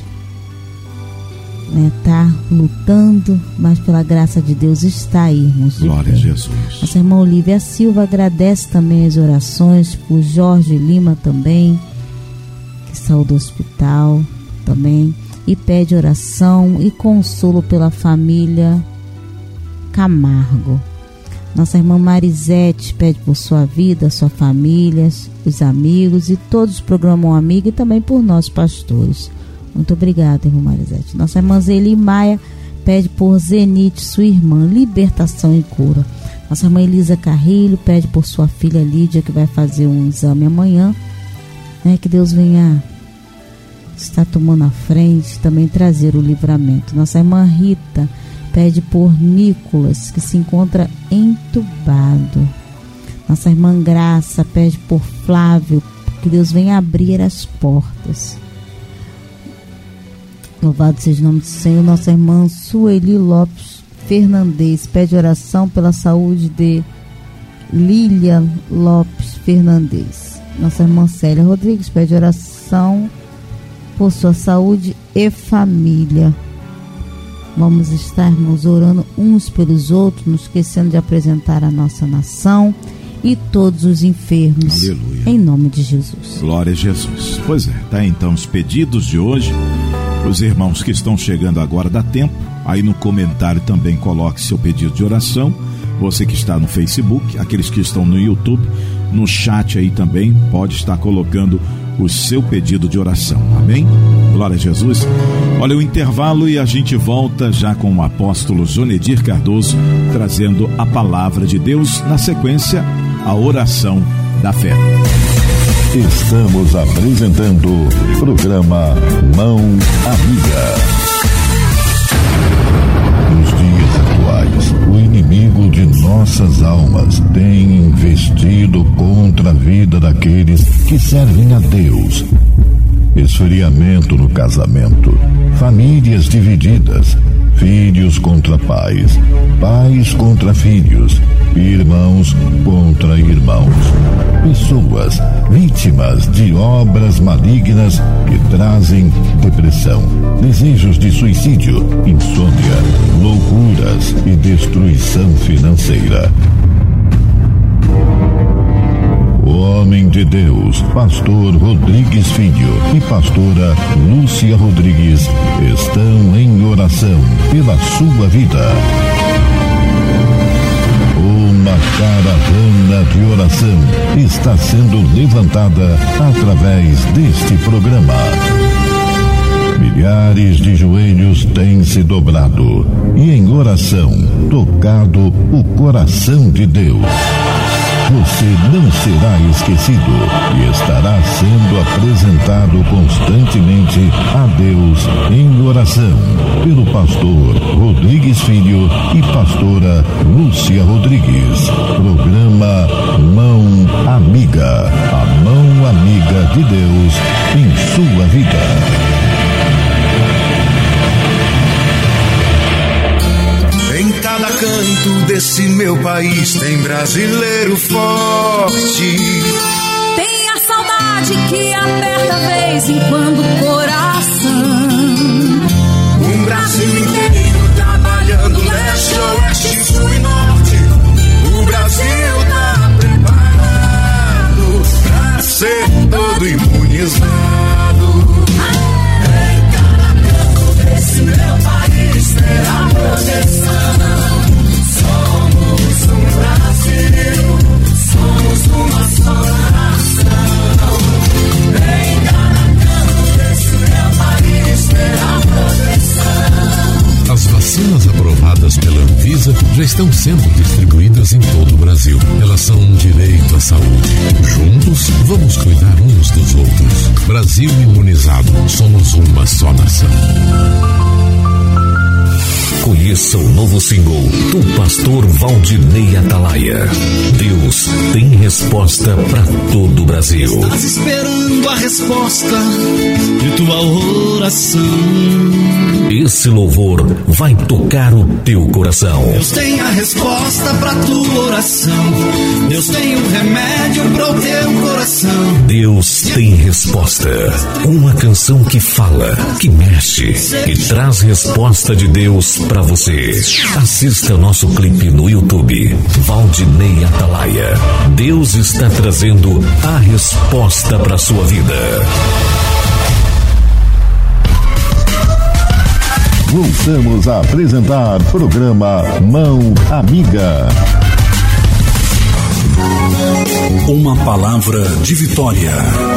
né, tá lutando, mas pela graça de Deus está aí, irmãos. Glória a Jesus. Nossa irmã Olivia Silva agradece também as orações por Jorge Lima também, que saiu do hospital também, e pede oração e consolo pela família Camargo. Nossa irmã Marisete pede por sua vida, sua família, os amigos e todos programam amiga e também por nós pastores. Muito obrigada, irmã Marisete. Nossa irmã Zeli Maia pede por Zenite, sua irmã, libertação e cura. Nossa irmã Elisa Carrilho pede por sua filha Lídia, que vai fazer um exame amanhã, né, que Deus venha estar tomando a frente, também trazer o livramento. Nossa irmã Rita pede por Nicolas, que se encontra entubado. Nossa irmã Graça pede por Flávio, que Deus venha abrir as portas. Louvado seja o nome do Senhor. Nossa irmã Sueli Lopes Fernandes pede oração pela saúde de Lília Lopes Fernandes. Nossa irmã Célia Rodrigues pede oração por sua saúde e família. Vamos estarmos orando uns pelos outros, não esquecendo de apresentar a nossa nação e todos os enfermos. Aleluia. Em nome de Jesus. Glória a Jesus. Pois é, tá então os pedidos de hoje. Os irmãos que estão chegando agora, dá tempo. Aí no comentário também coloque seu pedido de oração. Você que está no Facebook, aqueles que estão no YouTube, no chat aí também pode estar colocando o seu pedido de oração, amém? Glória a Jesus. Olha o intervalo e a gente volta já com o apóstolo Jonedir Cardoso trazendo a palavra de Deus, na sequência a oração da fé. Estamos apresentando o programa Mão Amiga. Nos dias atuais, o inimigo de nossas almas tem investido contra a vida daqueles que servem a Deus, esfriamento no casamento, famílias divididas, filhos contra pais, pais contra filhos, irmãos contra irmãos. Pessoas vítimas de obras malignas que trazem depressão, desejos de suicídio, insônia, loucuras e destruição financeira. O homem de Deus, pastor Rodrigues Filho e pastora Lúcia Rodrigues estão em oração pela sua vida. Uma caravana de oração está sendo levantada através deste programa. Milhares de joelhos têm se dobrado e em oração tocado o coração de Deus. Você não será esquecido e estará sendo apresentado constantemente a Deus em oração pelo pastor Rodrigues Filho e pastora Lúcia Rodrigues. Programa Mão Amiga, a mão amiga de Deus em sua vida. Em cada canto desse meu país tem brasileiro forte. Tem a saudade que aperta vez em quando o coração. Um Brasil inteiro trabalhando leste, oeste, sul e norte. O Brasil tá preparado pra ser todo imunizado. Em cada canto desse meu país terá proteção. Somos um Brasil, somos uma só nação. Em cada canto desse meu país terá proteção. As vacinas aprovadas pela Anvisa já estão sendo distribuídas em todo o Brasil. Elas são um direito à saúde. Juntos, vamos cuidar uns dos outros. Brasil imunizado, somos uma só nação. Conheça o novo single do pastor Valdinei Atalaia. Deus tem resposta para todo o Brasil. Estás esperando a resposta de tua oração. Esse louvor vai tocar o teu coração. Deus tem a resposta para tua oração. Deus tem o remédio para o teu coração. Deus tem resposta. Uma canção que fala, que mexe, que traz resposta de Deus para você. Assista nosso clipe no YouTube, Valdinei Atalaia. Deus está trazendo a resposta para sua vida. Voltamos a apresentar programa Mão Amiga. Uma palavra de vitória.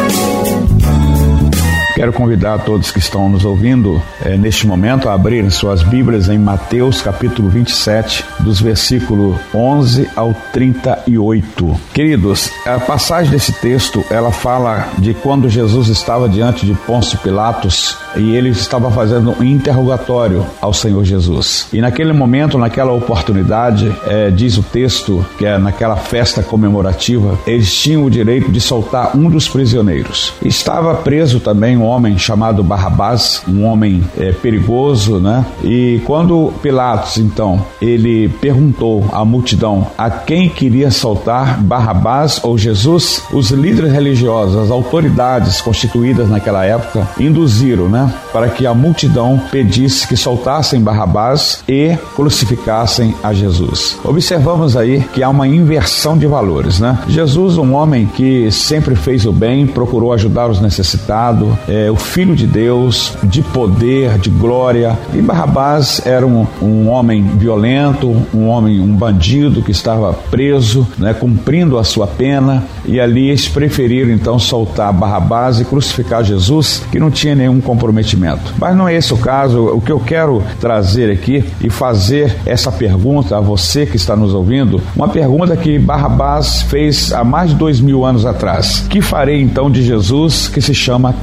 Quero convidar todos que estão nos ouvindo neste momento a abrirem suas Bíblias em Mateus capítulo 27, dos versículos 11 ao 38. Queridos, a passagem desse texto, ela fala de quando Jesus estava diante de Pôncio Pilatos e ele estava fazendo um interrogatório ao Senhor Jesus. E naquele momento, naquela oportunidade, diz o texto que naquela festa comemorativa, eles tinham o direito de soltar um dos prisioneiros. Estava preso também um homem chamado Barrabás, um homem perigoso, né? E quando Pilatos, então, ele perguntou à multidão a quem queria soltar, Barrabás ou Jesus, os líderes religiosos, as autoridades constituídas naquela época, induziram, né, para que a multidão pedisse que soltassem Barrabás e crucificassem a Jesus. Observamos aí que há uma inversão de valores, né? Jesus, um homem que sempre fez o bem, procurou ajudar os necessitados, o Filho de Deus, de poder, de glória. E Barrabás era um homem violento, um bandido que estava preso, né, cumprindo a sua pena, e ali eles preferiram então soltar Barrabás e crucificar Jesus, que não tinha nenhum comprometimento. Mas não é esse o caso. O que eu quero trazer aqui e fazer essa pergunta a você que está nos ouvindo, uma pergunta que Barrabás fez há mais de 2000 anos atrás: que farei então de Jesus que se chama Cristo?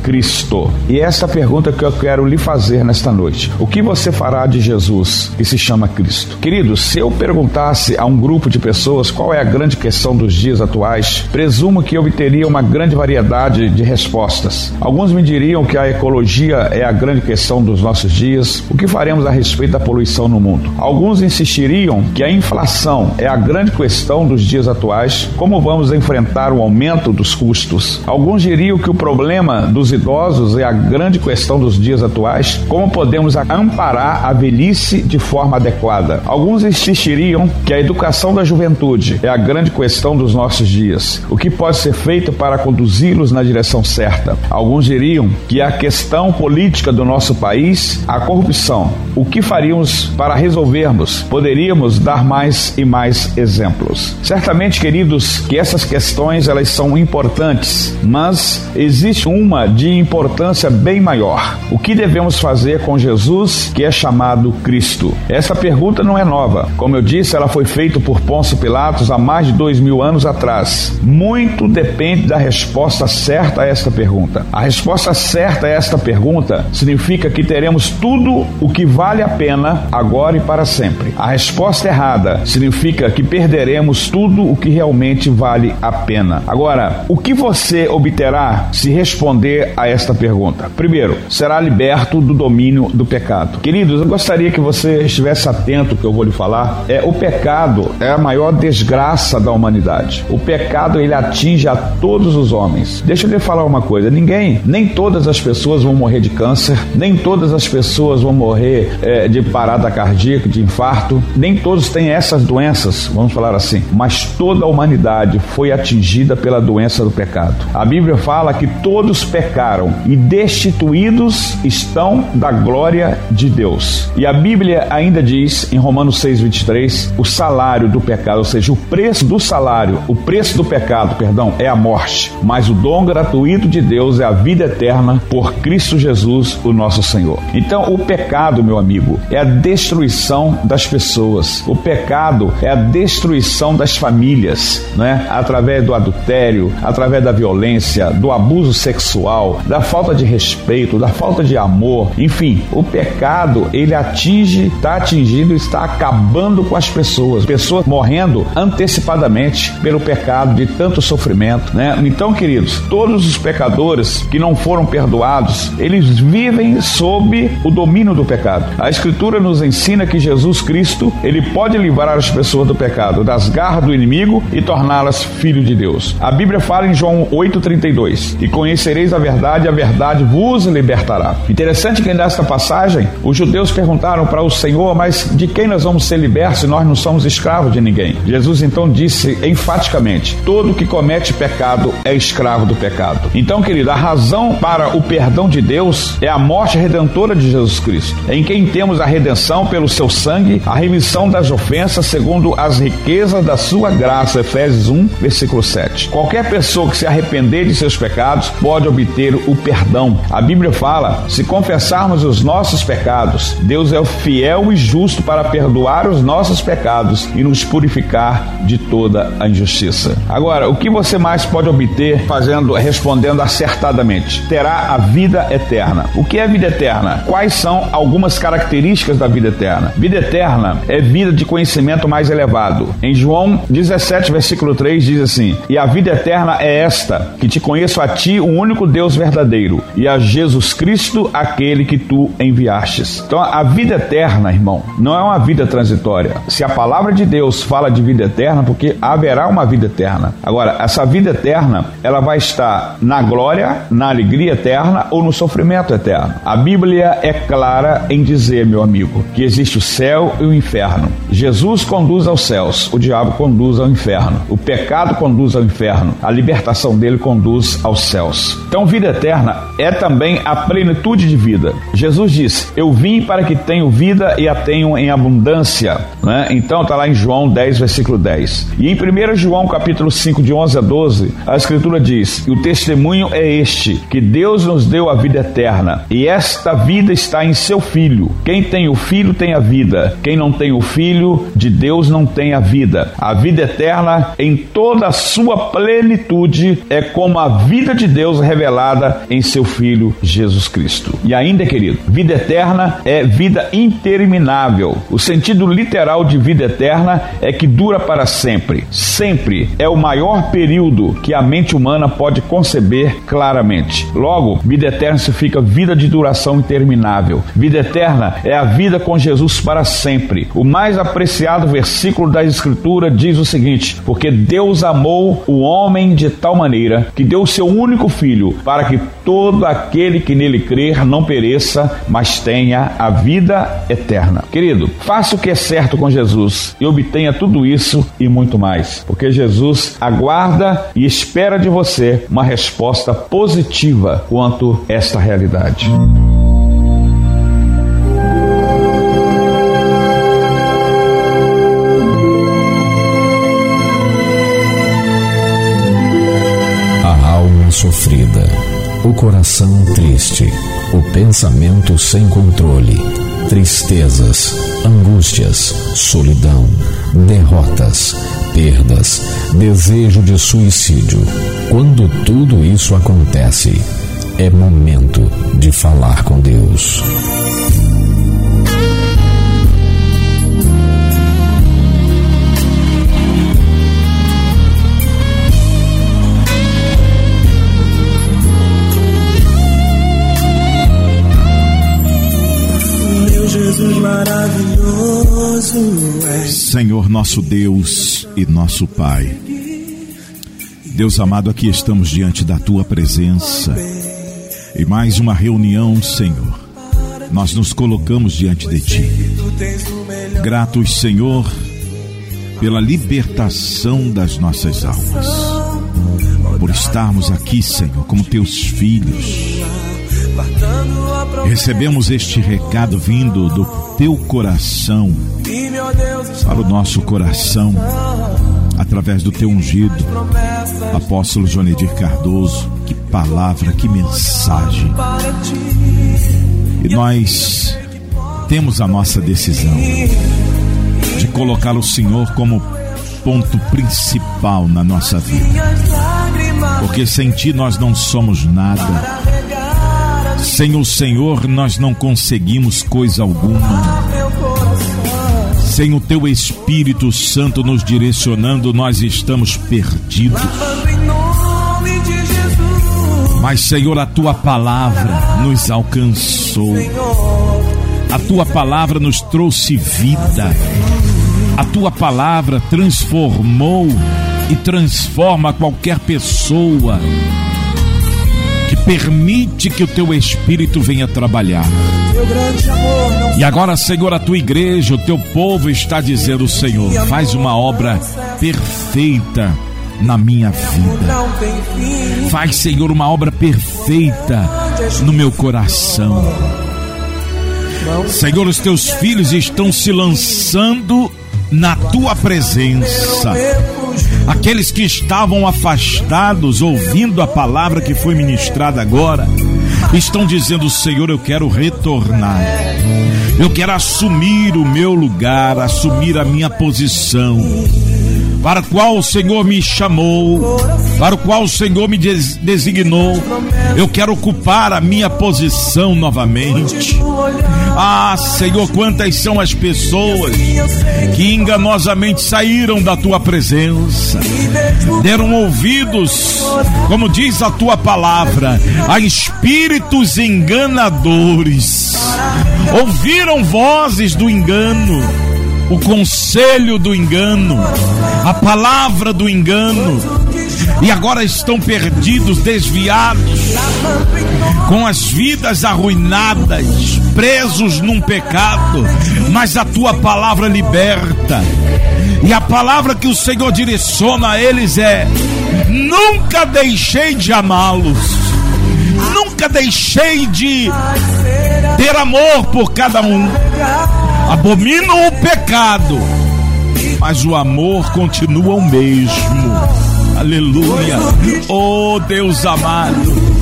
Cristo? E essa é a pergunta que eu quero lhe fazer nesta noite. O que você fará de Jesus, que se chama Cristo? Queridos, se eu perguntasse a um grupo de pessoas qual é a grande questão dos dias atuais, presumo que eu obteria uma grande variedade de respostas. Alguns me diriam que a ecologia é a grande questão dos nossos dias. O que faremos a respeito da poluição no mundo? Alguns insistiriam que a inflação é a grande questão dos dias atuais. Como vamos enfrentar o aumento dos custos? Alguns diriam que o problema dos idosos é a grande questão dos dias atuais. Como podemos amparar a velhice de forma adequada? Alguns insistiriam que a educação da juventude é a grande questão dos nossos dias. O que pode ser feito para conduzi-los na direção certa? Alguns diriam que a questão política do nosso país, a corrupção. O que faríamos para resolvermos? Poderíamos dar mais e mais exemplos. Certamente, queridos, que essas questões elas são importantes, mas existe uma de importância bem maior. O que devemos fazer com Jesus, que é chamado Cristo? Essa pergunta não é nova. Como eu disse, ela foi feita por Pôncio Pilatos há mais de 2000 anos atrás. Muito depende da resposta certa a esta pergunta. A resposta certa a esta pergunta significa que teremos tudo o que vale a pena agora e para sempre. A resposta errada significa que perderemos tudo o que realmente vale a pena. Agora, o que você obterá se responder a esta pergunta? Primeiro, será liberto do domínio do pecado. Queridos, eu gostaria que você estivesse atento ao que eu vou lhe falar. O pecado é a maior desgraça da humanidade. O pecado, ele atinge a todos os homens. Deixa eu lhe falar uma coisa, nem todas as pessoas vão morrer de câncer, nem todas as pessoas vão morrer de parada cardíaca, de infarto, nem todos têm essas doenças, vamos falar assim, mas toda a humanidade foi atingida pela doença do pecado. A Bíblia fala que todos pecaram e destituídos estão da glória de Deus. E a Bíblia ainda diz, em Romanos 6:23, o salário do pecado, ou seja, o preço do pecado, é a morte, mas o dom gratuito de Deus é a vida eterna por Cristo Jesus, o nosso Senhor. Então, o pecado, meu amigo, é a destruição das pessoas. O pecado é a destruição das famílias, né? Através do adultério, através da violência, do abuso sexual, da falta de respeito, da falta de amor. Enfim, o pecado, ele está acabando com as pessoas morrendo antecipadamente pelo pecado, de tanto sofrimento, né? Então, queridos, todos os pecadores que não foram perdoados, eles vivem sob o domínio do pecado. A Escritura nos ensina que Jesus Cristo, ele pode livrar as pessoas do pecado, das garras do inimigo e torná-las filhos de Deus. A Bíblia fala em João 8:32, e conhecereis a verdade vos libertará. Interessante que nesta passagem, os judeus perguntaram para o Senhor, mas de quem nós vamos ser libertos se nós não somos escravos de ninguém? Jesus então disse enfaticamente, todo que comete pecado é escravo do pecado. Então, querido, a razão para o perdão de Deus é a morte redentora de Jesus Cristo, em quem temos a redenção pelo seu sangue, a remissão das ofensas segundo as riquezas da sua graça. Efésios 1:7. Qualquer pessoa que se arrepender de seus pecados pode obter o perdão. A Bíblia fala, se confessarmos os nossos pecados, Deus é o fiel e justo para perdoar os nossos pecados e nos purificar de toda a injustiça. Agora, o que você mais pode obter respondendo acertadamente? Terá a vida eterna. O que é vida eterna? Quais são algumas características da vida eterna? Vida eterna é vida de conhecimento mais elevado. Em João 17:3 diz assim, e a vida eterna é esta, que te conheço a ti, o único Deus verdadeiro, e a Jesus Cristo, aquele que tu enviastes. Então, a vida eterna, irmão, não é uma vida transitória. Se a palavra de Deus fala de vida eterna, porque haverá uma vida eterna. Agora, essa vida eterna, ela vai estar na glória, na alegria eterna ou no sofrimento eterno. A Bíblia é clara em dizer, meu amigo, que existe o céu e o inferno. Jesus conduz aos céus, o diabo conduz ao inferno. O pecado conduz ao inferno, a libertação dele conduz aos céus. Então, vida eterna é também a plenitude de vida. Jesus disse, eu vim para que tenham vida e a tenham em abundância, né? Então está lá em João 10:10. E em 1 João capítulo 5, de 11 a 12, a Escritura diz, e o testemunho é este, que Deus nos deu a vida eterna, e esta vida está em seu Filho. Quem tem o Filho tem a vida, quem não tem o Filho de Deus não tem a vida. A vida eterna em toda a sua plenitude é como a vida de Deus revelada em em seu Filho Jesus Cristo. E ainda, querido, vida eterna é vida interminável. O sentido literal de vida eterna é que dura para sempre. Sempre é o maior período que a mente humana pode conceber claramente. Logo, vida eterna significa vida de duração interminável. Vida eterna é a vida com Jesus para sempre. O mais apreciado versículo da Escritura diz o seguinte: porque Deus amou o homem de tal maneira que deu o seu único filho, para que todo aquele que nele crer não pereça, mas tenha a vida eterna. Querido, faça o que é certo com Jesus e obtenha tudo isso e muito mais, porque Jesus aguarda e espera de você uma resposta positiva quanto a esta realidade. A alma sofrida, o coração triste, o pensamento sem controle, tristezas, angústias, solidão, derrotas, perdas, desejo de suicídio. Quando tudo isso acontece, é momento de falar com Deus. Jesus maravilhoso é. Senhor nosso Deus e nosso Pai, Deus amado, aqui estamos diante da Tua presença e mais uma reunião, Senhor. Nós nos colocamos diante de Ti, gratos, Senhor, pela libertação das nossas almas, por estarmos aqui, Senhor, como Teus filhos. Recebemos este recado vindo do Teu coração para o nosso coração, através do Teu ungido, apóstolo Jonedir Cardoso. Que palavra, que mensagem! E nós temos a nossa decisão de colocar o Senhor como ponto principal na nossa vida, porque sem Ti nós não somos nada. Sem o Senhor nós não conseguimos coisa alguma. Sem o Teu Espírito Santo nos direcionando, nós estamos perdidos. Mas, Senhor, a Tua palavra nos alcançou. A Tua palavra nos trouxe vida. A Tua palavra transformou e transforma qualquer pessoa que permite que o Teu Espírito venha trabalhar. E agora, Senhor, a Tua igreja, o Teu povo está dizendo: Senhor, faz uma obra perfeita na minha vida. Faz, Senhor, uma obra perfeita no meu coração. Senhor, os Teus filhos estão se lançando na Tua presença. Aqueles que estavam afastados, ouvindo a palavra que foi ministrada agora, estão dizendo: Senhor, eu quero retornar. Eu quero assumir o meu lugar, assumir a minha posição, para a qual o Senhor me chamou, para o qual o Senhor me designou. Eu quero ocupar a minha posição novamente. Ah, Senhor, quantas são as pessoas que enganosamente saíram da Tua presença, deram ouvidos, como diz a Tua palavra, a espíritos enganadores. Ouviram vozes do engano, o conselho do engano, a palavra do engano, e agora estão perdidos, desviados, com as vidas arruinadas, presos num pecado. Mas a Tua palavra liberta, e a palavra que o Senhor direciona a eles é: nunca deixei de amá-los, nunca deixei de ter amor por cada um. Abomino o pecado, mas o amor continua o mesmo. Aleluia. Oh, Deus amado,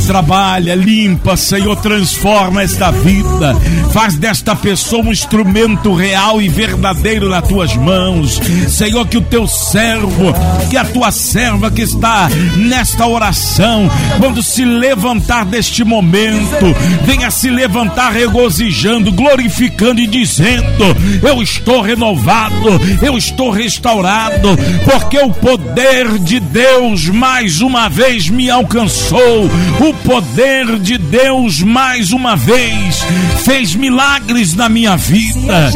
Trabalha, limpa, Senhor, transforma esta vida. Faz desta pessoa um instrumento real e verdadeiro nas tuas mãos. Senhor, que o teu servo, que a tua serva que está nesta oração, quando se levantar deste momento, venha se levantar regozijando, glorificando e dizendo: eu estou renovado, eu estou restaurado, porque o poder de Deus mais uma vez me alcançou. O poder de Deus mais uma vez fez milagres na minha vida.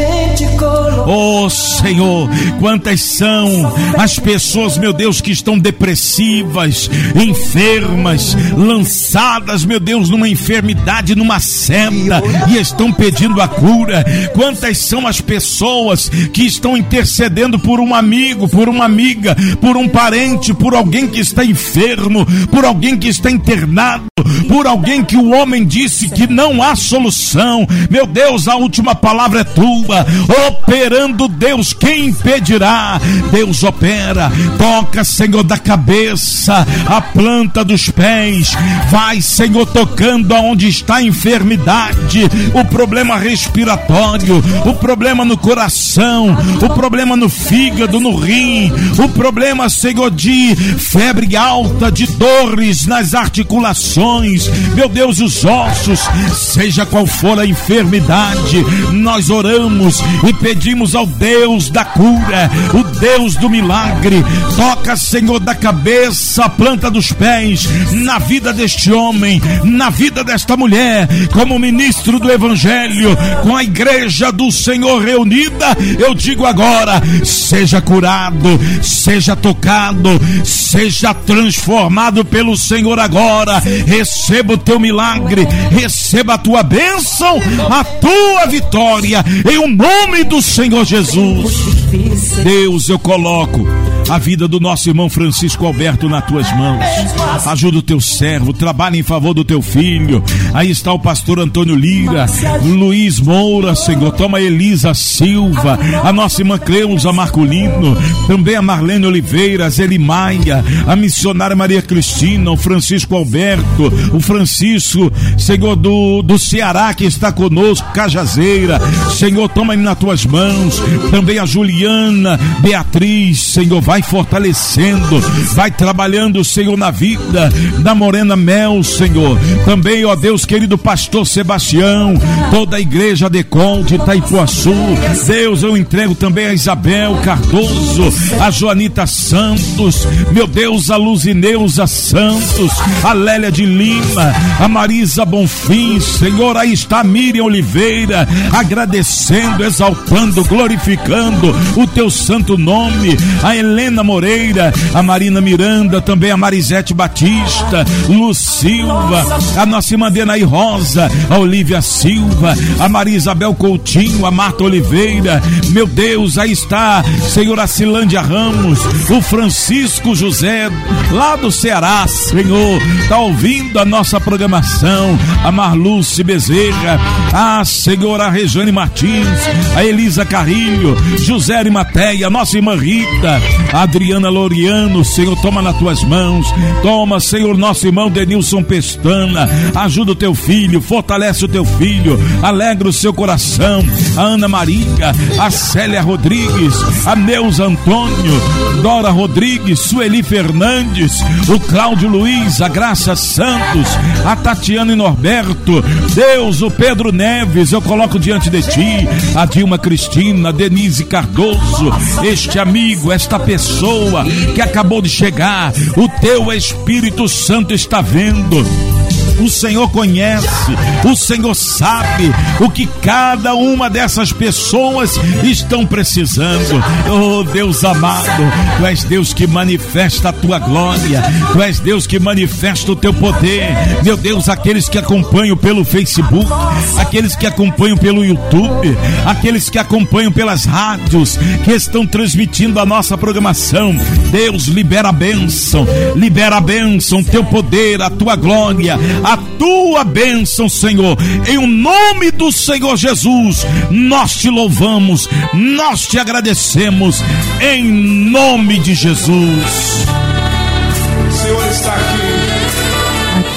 Oh Senhor, quantas são as pessoas, meu Deus, que estão depressivas, enfermas, lançadas, meu Deus, numa enfermidade, numa seta, e estão pedindo a cura. Quantas são as pessoas que estão intercedendo por um amigo, por uma amiga, por um parente, por alguém que está enfermo, por alguém que está internado, por alguém que o homem disse que não há solução. Meu Deus, a última palavra é tua. Operando Deus, quem impedirá? Deus opera. Toca, Senhor, da cabeça à planta dos pés. Vai, Senhor, tocando aonde está a enfermidade, o problema respiratório, o problema no coração, o problema no fígado, no rim, o problema, Senhor, de febre alta, de dores nas articulações, meu Deus, os ossos, seja qual for a enfermidade, nós oramos e pedimos ao Deus da cura, o Deus do milagre. Toca, Senhor, da cabeça à planta dos pés, na vida deste homem, na vida desta mulher, como ministro do Evangelho, com a igreja do Senhor reunida, eu digo agora: seja curado, seja tocado, seja transformado pelo Senhor agora. Receba o teu milagre, receba a tua bênção, a tua vitória, em o nome do Senhor Jesus. Deus, eu coloco a vida do nosso irmão Francisco Alberto nas tuas mãos. Ajuda o teu servo, trabalha em favor do teu filho. Aí está o pastor Antônio Lira, Luiz Moura, Senhor. Toma Elisa Silva, a nossa irmã Cleusa Marculino, também a Marlene Oliveira, a Zeli Maia, a missionária Maria Cristina, o Francisco Alberto, o Francisco, Senhor, do Ceará, que está conosco, Cajazeira. Senhor, toma ele nas tuas mãos. Também a Juliana Beatriz, Senhor, vai fortalecendo, vai trabalhando, Senhor, na vida da Morena Mel, Senhor. Também, ó Deus querido, pastor Sebastião, toda a igreja de Conde, Itaipuaçu. Deus, eu entrego também a Isabel Cardoso, a Joanita Santos, meu Deus, a Luzineuza Santos, a Lélia de Lima, a Marisa Bonfim, Senhor. Aí está a Miriam Oliveira, agradecendo, exaltando, glorificando o teu santo nome. A Helena Moreira, a Marina Miranda, também a Marisete Batista, Lu Silva, a nossa irmã Denaí Rosa, a Olívia Silva, a Maria Isabel Coutinho, a Marta Oliveira. Meu Deus, aí está, Senhor, a Cilândia Ramos, o Francisco José, lá do Ceará, Senhor, está ouvindo a nossa programação, a Marluce Bezerra, a Senhor, a Rejane Martins, a Elisa Carrilho, José Arimateia, a nossa irmã Rita, a Adriana Loriano. Senhor, toma nas tuas mãos. Toma, Senhor, nosso irmão Denilson Pestana, ajuda o teu filho, fortalece o teu filho, alegra o seu coração. A Ana Maria, a Célia Rodrigues, a Neuza Antônio, Dora Rodrigues, Sueli Fernandes, o Cláudio Luiz, a Graça Santos, a Tatiana e Norberto. Deus, o Pedro Neves, eu coloco diante de ti, a Dilma Cristina, a Denise Cardoso, este amigo, esta pessoa que acabou de chegar. O teu Espírito Santo está vendo. O Senhor conhece, o Senhor sabe o que cada uma dessas pessoas estão precisando. Oh Deus amado, Tu és Deus que manifesta a Tua glória, Tu és Deus que manifesta o Teu poder. Meu Deus, aqueles que acompanham pelo Facebook, aqueles que acompanham pelo YouTube, aqueles que acompanham pelas rádios, que estão transmitindo a nossa programação. Deus, libera a bênção, Teu poder, a Tua glória, a Tua bênção, Senhor. Em o nome do Senhor Jesus, nós Te louvamos, nós Te agradecemos, em nome de Jesus. O Senhor está aqui.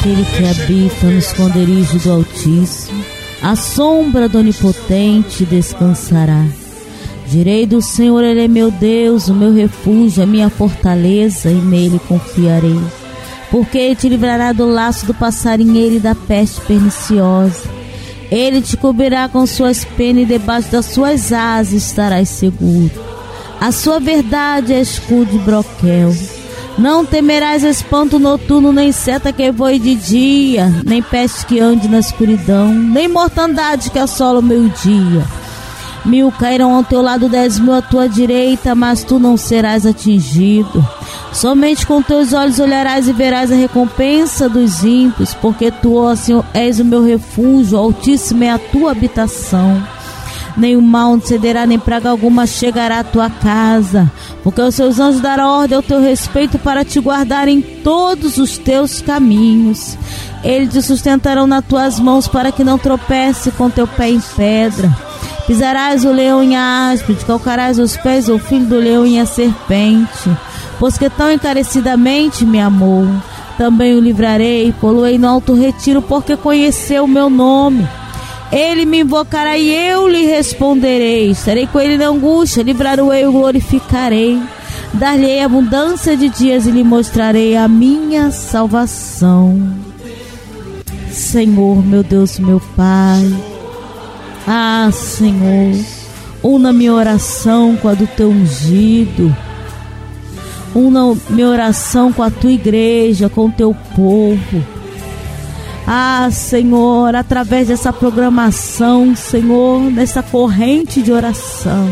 Aquele que habita no esconderijo do Altíssimo, à sombra do Onipotente descansará. Direi do Senhor, Ele é meu Deus, o meu refúgio, a minha fortaleza, e nele confiarei. Porque Ele te livrará do laço do passarinheiro e da peste perniciosa. Ele te cobrirá com suas penas e debaixo das suas asas estarás seguro. A sua verdade é escudo e broquel. Não temerás espanto noturno, nem seta que voe de dia, nem peste que ande na escuridão, nem mortandade que assola o meio-dia. 1000 cairão ao teu lado, 10.000 à tua direita, mas tu não serás atingido. Somente com teus olhos olharás e verás a recompensa dos ímpios, porque tu, ó Senhor, és o meu refúgio, o Altíssimo é a tua habitação. Nenhum mal te cederá, nem praga alguma chegará à tua casa, porque os seus anjos darão ordem ao teu respeito para te guardar em todos os teus caminhos. Eles te sustentarão nas tuas mãos para que não tropece com teu pé em pedra. Pisarás o leão e a áspide, calcarás os pés o filho do leão e a serpente. Pois que tão encarecidamente me amou, também o livrarei, pô-lo-ei no alto retiro, porque conheceu o meu nome. Ele me invocará e eu lhe responderei. Estarei com ele na angústia, livrarei e o glorificarei. Dar-lhe abundância de dias e lhe mostrarei a minha salvação. Senhor, meu Deus, meu Pai. Ah, Senhor, una minha oração com a do teu ungido. Una minha oração com a tua igreja, com o teu povo. Ah, Senhor, através dessa programação, Senhor, nessa corrente de oração.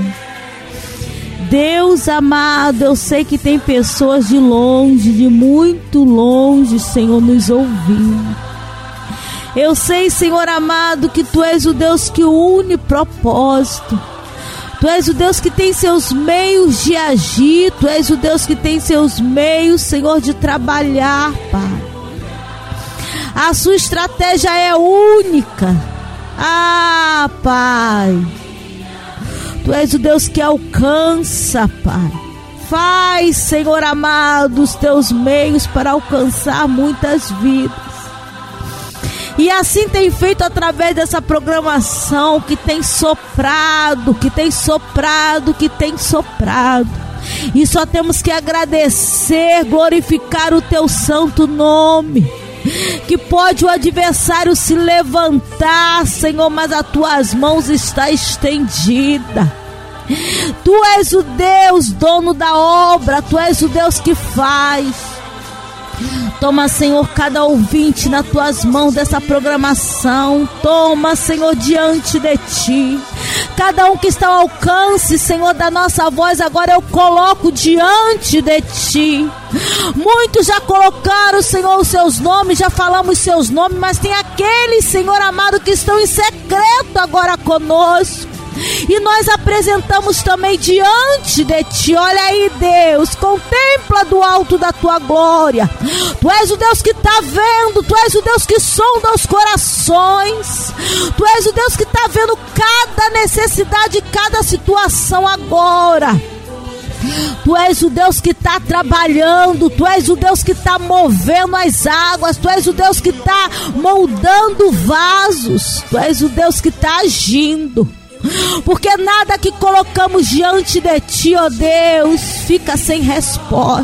Deus amado, eu sei que tem pessoas de longe, de muito longe, Senhor, nos ouvindo. Eu sei, Senhor amado, que Tu és o Deus que une propósito. Tu és o Deus que tem seus meios de agir. Tu és o Deus que tem seus meios, Senhor, de trabalhar, Pai. A sua estratégia é única. Ah, Pai. Tu és o Deus que alcança, Pai. Faz, Senhor amado, os Teus meios para alcançar muitas vidas. E assim tem feito através dessa programação que tem soprado, que tem soprado, que tem soprado. E só temos que agradecer, glorificar o Teu santo nome. Que pode o adversário se levantar, Senhor, mas as Tuas mãos está estendida. Tu és o Deus, dono da obra, Tu és o Deus que faz. Toma, Senhor, cada ouvinte nas Tuas mãos dessa programação. Toma, Senhor, diante de Ti. Cada um que está ao alcance, Senhor, da nossa voz, agora eu coloco diante de Ti. Muitos já colocaram, Senhor, os seus nomes, já falamos seus nomes, mas tem aqueles, Senhor amado, que estão em secreto agora conosco. E nós apresentamos também diante de Ti. Olha aí, Deus, contempla do alto da Tua glória. Tu és o Deus que está vendo. Tu és o Deus que sonda os corações. Tu és o Deus que está vendo cada necessidade, cada situação agora. Tu és o Deus que está trabalhando. Tu és o Deus que está movendo as águas. Tu és o Deus que está moldando vasos. Tu és o Deus que está agindo. Porque nada que colocamos diante de Ti, ó Deus, fica sem resposta.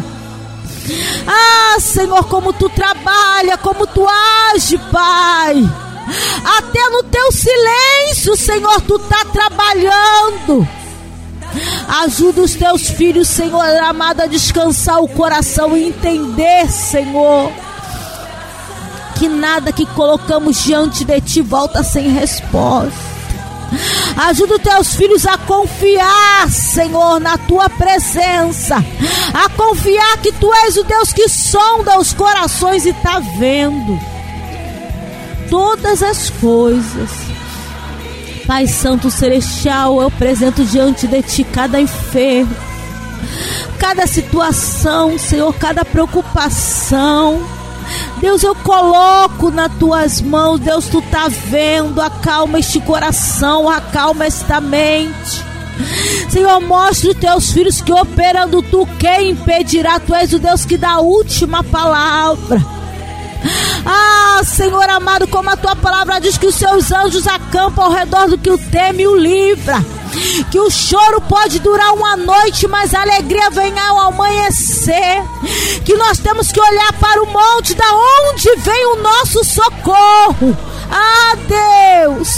Ah, Senhor, como Tu trabalha, como Tu age, Pai. Até no Teu silêncio, Senhor, Tu está trabalhando. Ajuda os Teus filhos, Senhor amado, a descansar o coração e entender, Senhor, que nada que colocamos diante de Ti volta sem resposta. Ajuda os Teus filhos a confiar, Senhor, na Tua presença. A confiar que Tu és o Deus que sonda os corações e está vendo todas as coisas. Pai Santo Celestial, eu apresento diante de Ti cada enfermo, cada situação, Senhor, cada preocupação. Deus, eu coloco nas Tuas mãos. Deus, Tu está vendo. Acalma este coração, acalma esta mente. Senhor, mostra os Teus filhos que operando Tu, quem impedirá? Tu és o Deus que dá a última palavra. Ah, Senhor amado, como a tua palavra diz que os seus anjos acampam ao redor do que o teme e o livra. Que o choro pode durar uma noite, mas a alegria vem ao amanhecer. Que nós temos que olhar para o monte, da onde vem o nosso socorro. Ah, Deus,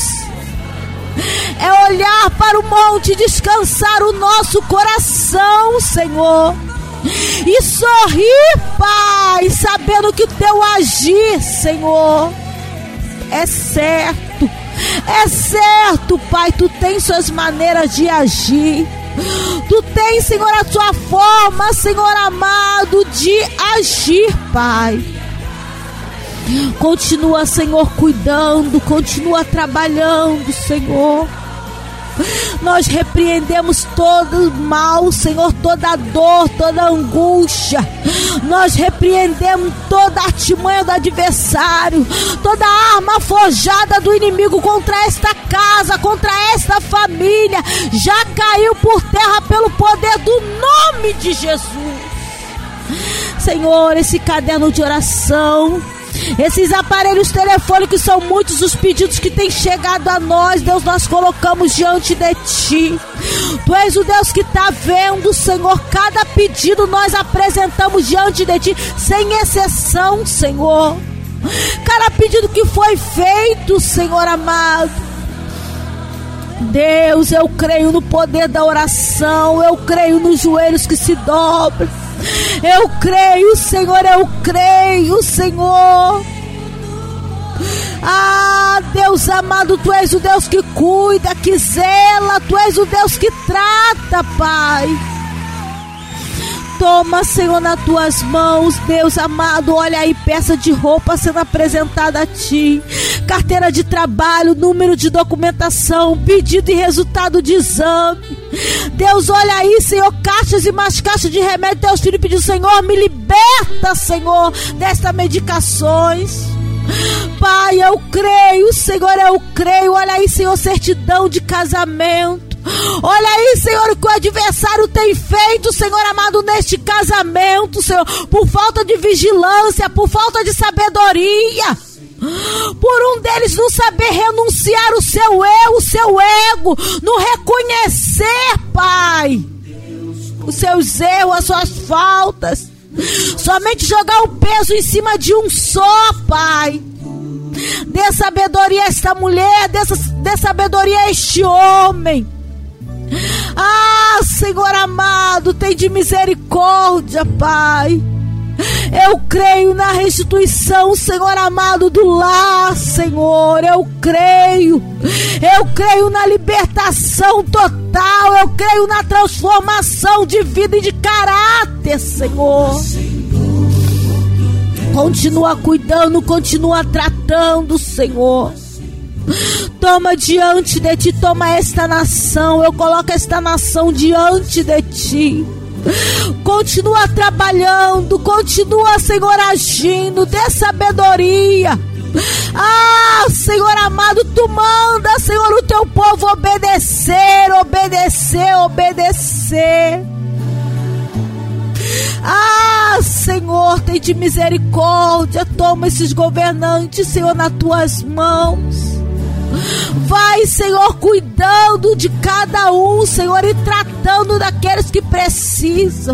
é olhar para o monte e descansar o nosso coração, Senhor, e sorrir, Pai, sabendo que o teu agir, Senhor, é certo. É certo, Pai, tu tens suas maneiras de agir. Tu tens, Senhor, a tua forma, Senhor amado, de agir, Pai. Continua, Senhor, cuidando, continua trabalhando, Senhor. Nós repreendemos todo o mal, Senhor, toda dor, toda angústia. Nós repreendemos toda artimanha do adversário, toda arma forjada do inimigo contra esta casa, contra esta família. Já caiu por terra pelo poder do nome de Jesus. Senhor, esse caderno de oração, esses aparelhos telefônicos, são muitos os pedidos que têm chegado a nós. Deus, nós colocamos diante de Ti. Tu és o Deus que está vendo, Senhor. Cada pedido nós apresentamos diante de Ti, sem exceção, Senhor. Cada pedido que foi feito, Senhor amado. Deus, eu creio no poder da oração. Eu creio nos joelhos que se dobram. Eu creio, Senhor, eu creio, Senhor. Ah, Deus amado, Tu és o Deus que cuida, que zela. Tu és o Deus que trata, Pai. Toma, Senhor, nas Tuas mãos, Deus amado. Olha aí, peça de roupa sendo apresentada a Ti, carteira de trabalho, número de documentação, pedido e resultado de exame. Deus, olha aí, Senhor, caixas e mais caixas de remédio. Teus filhos pedindo, Senhor, me liberta, Senhor, destas medicações. Pai, eu creio, Senhor, eu creio. Olha aí, Senhor, certidão de casamento. Olha aí, Senhor, o que o adversário tem feito, Senhor amado, neste casamento, Senhor, por falta de vigilância, por falta de sabedoria, por um deles não saber renunciar o seu eu, o seu ego, não reconhecer, Pai, os seus erros, as suas faltas, somente jogar o peso em cima de um só, Pai. Dê sabedoria a esta mulher, dê sabedoria a este homem. Ah, Senhor amado, tem de misericórdia, Pai. Eu creio na restituição, Senhor amado, do lar, Senhor. Eu creio na libertação total. Eu creio na transformação de vida e de caráter, Senhor. Continua cuidando, continua tratando, Senhor. Toma diante de Ti, toma esta nação. Eu coloco esta nação diante de Ti. Continua trabalhando, continua, Senhor, agindo. Dê sabedoria. Ah, Senhor amado, Tu manda, Senhor, o Teu povo obedecer, obedecer, obedecer. Ah, Senhor, tem de misericórdia. Toma esses governantes, Senhor, nas Tuas mãos. Vai, Senhor, cuidando de cada um, Senhor, e tratando daqueles que precisam.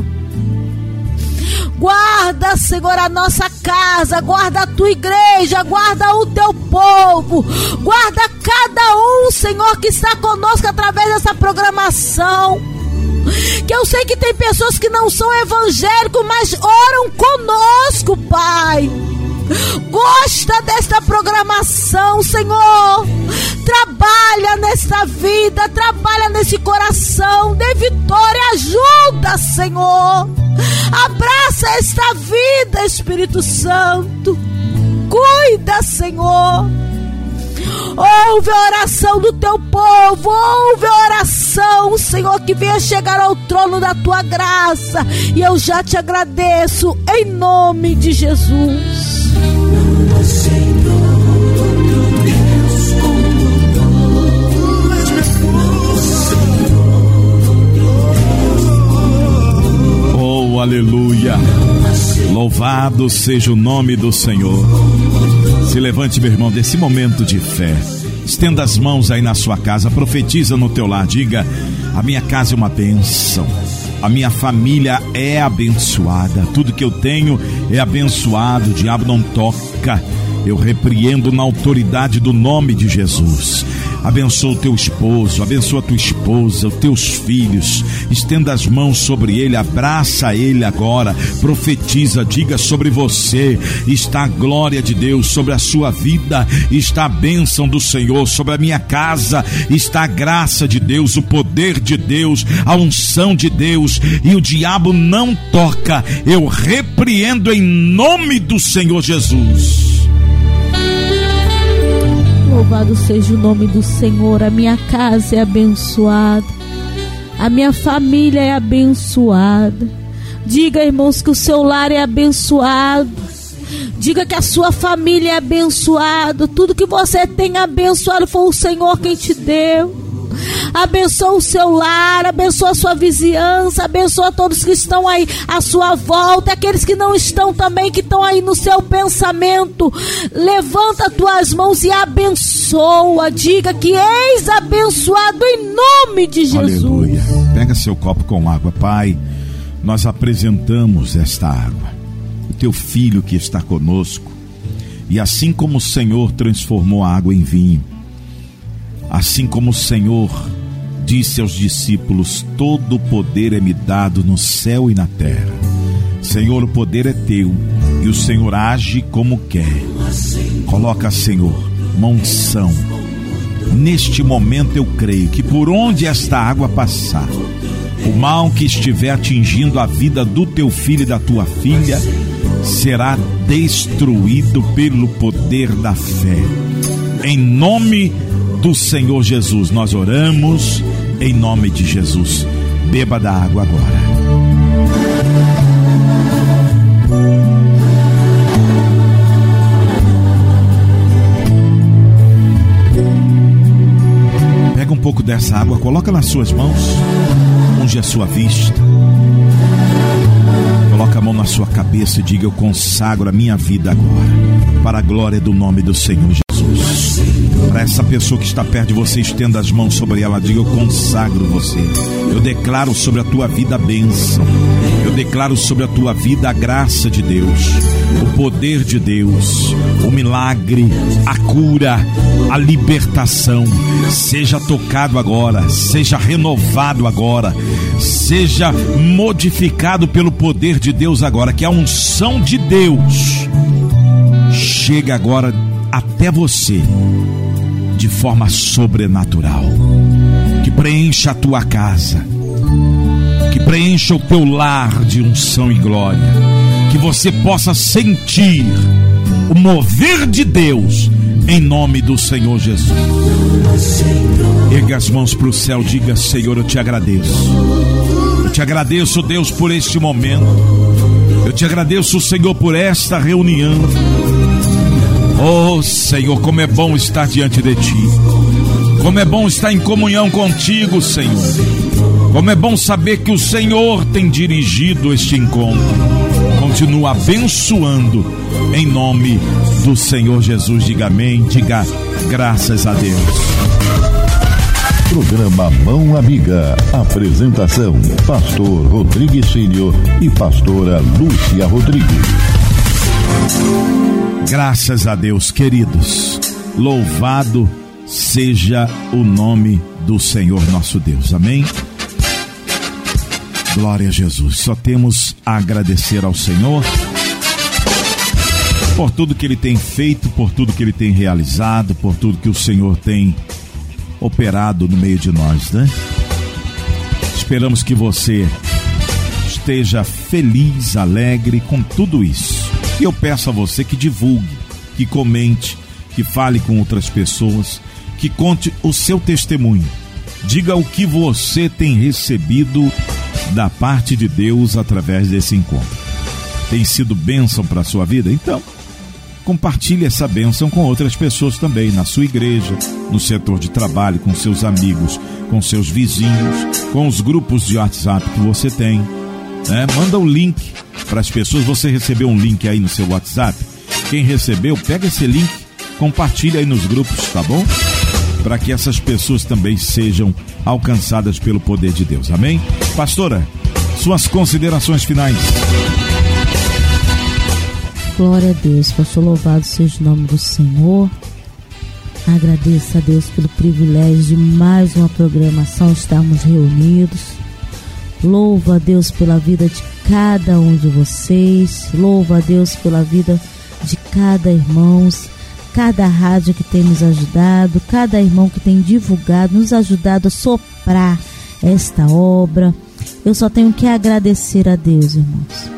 Guarda, Senhor, a nossa casa, guarda a Tua igreja, guarda o Teu povo, guarda cada um, Senhor, que está conosco através dessa programação. Que eu sei que tem pessoas que não são evangélicos, mas oram conosco, Pai. Gosta desta programação, Senhor. Trabalha nesta vida, trabalha nesse coração. Dê vitória, ajuda, Senhor. Abraça esta vida, Espírito Santo. Cuida, Senhor. Ouve a oração do Teu povo. Ouve a oração, Senhor, que venha chegar ao trono da Tua graça. E eu já Te agradeço em nome de Jesus. Oh, aleluia. Louvado seja o nome do Senhor. Se levante, meu irmão, desse momento de fé. Estenda as mãos aí na sua casa, profetiza no teu lar, diga: a minha casa é uma bênção, a minha família é abençoada, tudo que eu tenho é abençoado, o diabo não toca. Eu repreendo na autoridade do nome de Jesus. Abençoa o teu esposo, abençoa a tua esposa, os teus filhos. Estenda as mãos sobre ele, abraça ele agora. Profetiza, diga: sobre você está a glória de Deus, sobre a sua vida está a bênção do Senhor, sobre a minha casa está a graça de Deus, o poder de Deus, a unção de Deus, e o diabo não toca. Eu repreendo em nome do Senhor Jesus. Louvado seja o nome do Senhor. A minha casa é abençoada, a minha família é abençoada. Diga, irmãos, que o seu lar é abençoado. Diga que a sua família é abençoada. Tudo que você tem abençoado foi o Senhor quem te deu. Abençoa o seu lar, abençoa a sua vizinhança, abençoa todos que estão aí à sua volta, aqueles que não estão também, que estão aí no seu pensamento. Levanta as tuas mãos e abençoa. Diga que és abençoado em nome de Jesus. Aleluia. Pega seu copo com água. Pai, nós apresentamos esta água, o teu filho que está conosco, e assim como o Senhor transformou a água em vinho, assim como o Senhor disse aos discípulos: todo o poder é me dado no céu e na terra. Senhor, o poder é teu e o Senhor age como quer. Coloca, Senhor, uma unção. Neste momento eu creio que por onde esta água passar, o mal que estiver atingindo a vida do teu filho e da tua filha será destruído pelo poder da fé. Em nome do Senhor Jesus nós oramos, em nome de Jesus. Beba da água agora. Pega um pouco dessa água, coloca nas suas mãos, unge a sua vista, coloca a mão na sua cabeça e diga: eu consagro a minha vida agora para a glória do nome do Senhor Jesus. Para essa pessoa que está perto de você, estenda as mãos sobre ela, diga: eu consagro você. Eu declaro sobre a tua vida a bênção. Eu declaro sobre a tua vida a graça de Deus, o poder de Deus, o milagre, a cura, a libertação. Seja tocado agora, seja renovado agora, seja modificado pelo poder de Deus agora. Que a unção de Deus chega agora até você de forma sobrenatural, que preencha a tua casa, que preencha o teu lar de unção e glória, que você possa sentir o mover de Deus em nome do Senhor Jesus. Erga as mãos para o céu, diga: Senhor, eu te agradeço. Eu te agradeço, Deus, por este momento. Eu te agradeço, Senhor, por esta reunião. Oh, Senhor, como é bom estar diante de Ti. Como é bom estar em comunhão contigo, Senhor. Como é bom saber que o Senhor tem dirigido este encontro. Continua abençoando em nome do Senhor Jesus. Diga amém, diga graças a Deus. Programa Mão Amiga. Apresentação: Pastor Rodrigues Filho e Pastora Lúcia Rodrigues. Graças a Deus, queridos. Louvado seja o nome do Senhor nosso Deus. Amém? Glória a Jesus. Só temos a agradecer ao Senhor por tudo que Ele tem feito, por tudo que Ele tem realizado, por tudo que o Senhor tem operado no meio de nós, né? Esperamos que você esteja feliz, alegre com tudo isso. E eu peço a você que divulgue, que comente, que fale com outras pessoas, que conte o seu testemunho. Diga o que você tem recebido da parte de Deus através desse encontro. Tem sido bênção para a sua vida? Então, compartilhe essa bênção com outras pessoas também, na sua igreja, no setor de trabalho, com seus amigos, com seus vizinhos, com os grupos de WhatsApp que você tem. né? Manda o link para as pessoas. Você recebeu um link aí no seu WhatsApp? Quem recebeu, pega esse link, compartilha aí nos grupos, tá bom? Para que essas pessoas também sejam alcançadas pelo poder de Deus, amém? Pastora, suas considerações finais. Glória a Deus, pastor, louvado seja o nome do Senhor. Agradeço a Deus pelo privilégio de mais uma programação, estarmos reunidos. Louvo a Deus pela vida de cada um de vocês. Louvo a Deus pela vida de cada irmão, cada rádio que tem nos ajudado, cada irmão que tem divulgado, nos ajudado a soprar esta obra. Eu só tenho que agradecer a Deus, irmãos,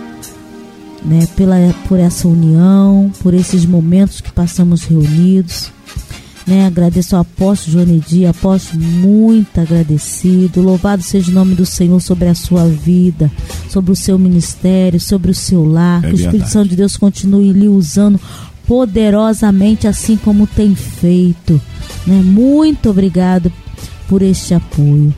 né, por essa união, por esses momentos que passamos reunidos, né? Agradeço ao apóstolo Jonedi, apóstolo, muito agradecido. Louvado seja o nome do Senhor sobre a sua vida, sobre o seu ministério, sobre o seu lar. Que o Espírito Santo de Deus continue lhe usando poderosamente, assim como tem feito, né? Muito obrigado por este apoio.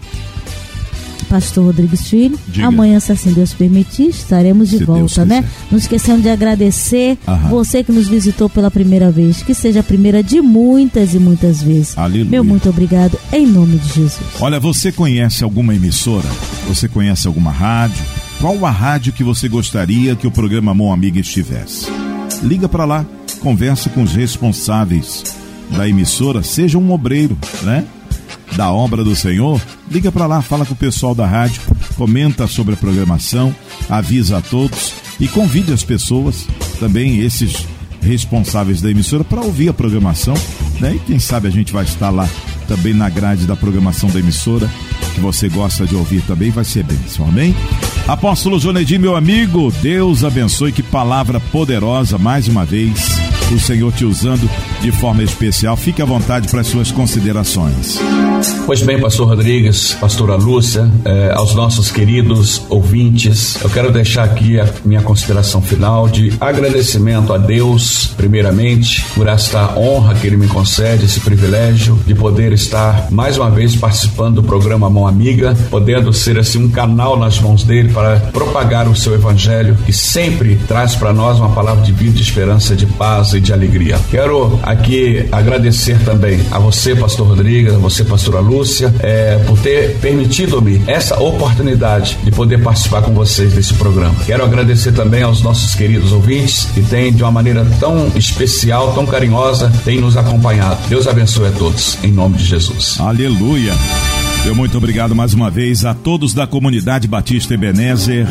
Pastor Rodrigues Filho, diga. Amanhã, se assim Deus permitir, estaremos de volta, né? Não esquecendo de agradecer você que nos visitou pela primeira vez, que seja a primeira de muitas e muitas vezes. Aleluia. Meu muito obrigado, em nome de Jesus. Olha, você conhece alguma emissora? Você conhece alguma rádio? Qual a rádio que você gostaria que o programa Mão Amiga estivesse? Liga para lá, conversa com os responsáveis da emissora, seja um obreiro, né? Da obra do Senhor, liga para lá, fala com o pessoal da rádio, comenta sobre a programação, avisa a todos e convide as pessoas, também esses responsáveis da emissora, para ouvir a programação, né? E quem sabe a gente vai estar lá também na grade da programação da emissora, que você gosta de ouvir também, vai ser bênção, amém? Apóstolo Jonedi, meu amigo, Deus abençoe, que palavra poderosa, mais uma vez, o Senhor te usando de forma especial. Fique à vontade para as suas considerações. Pois bem, pastor Rodrigues, pastora Lúcia, aos nossos queridos ouvintes, eu quero deixar aqui a minha consideração final de agradecimento a Deus, primeiramente, por esta honra que Ele me concede, esse privilégio de poder estar mais uma vez participando do programa Mão Amiga, podendo ser assim um canal nas mãos dele para propagar o seu evangelho, que sempre traz para nós uma palavra de vida, de esperança, de paz e de alegria. Quero aqui agradecer também a você, pastor Rodrigues, a você, pastora Lúcia, por ter permitido-me essa oportunidade de poder participar com vocês desse programa. Quero agradecer também aos nossos queridos ouvintes que têm, de uma maneira tão especial, tão carinhosa, têm nos acompanhado. Deus abençoe a todos, em nome de Jesus. Aleluia. Eu muito obrigado mais uma vez a todos da comunidade Batista Ebenezer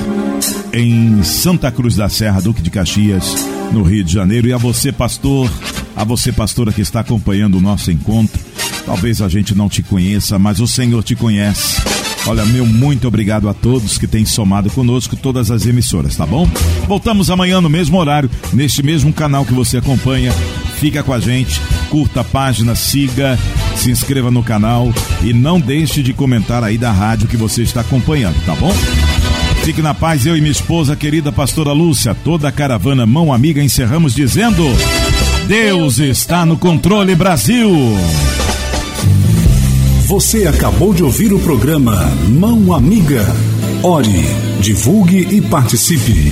em Santa Cruz da Serra, Duque de Caxias, no Rio de Janeiro, e a você, pastor, a você, pastora, que está acompanhando o nosso encontro. Talvez a gente não te conheça, mas o Senhor te conhece. Olha, meu muito obrigado a todos que têm somado conosco, todas as emissoras, tá bom? Voltamos amanhã no mesmo horário, neste mesmo canal que você acompanha. Fica com a gente, curta a página, siga, se inscreva no canal e não deixe de comentar aí da rádio que você está acompanhando, tá bom? Fique na paz, eu e minha esposa, querida pastora Lúcia, toda a caravana Mão Amiga, encerramos dizendo: Deus está no controle, Brasil! Você acabou de ouvir o programa Mão Amiga. Ore, divulgue e participe.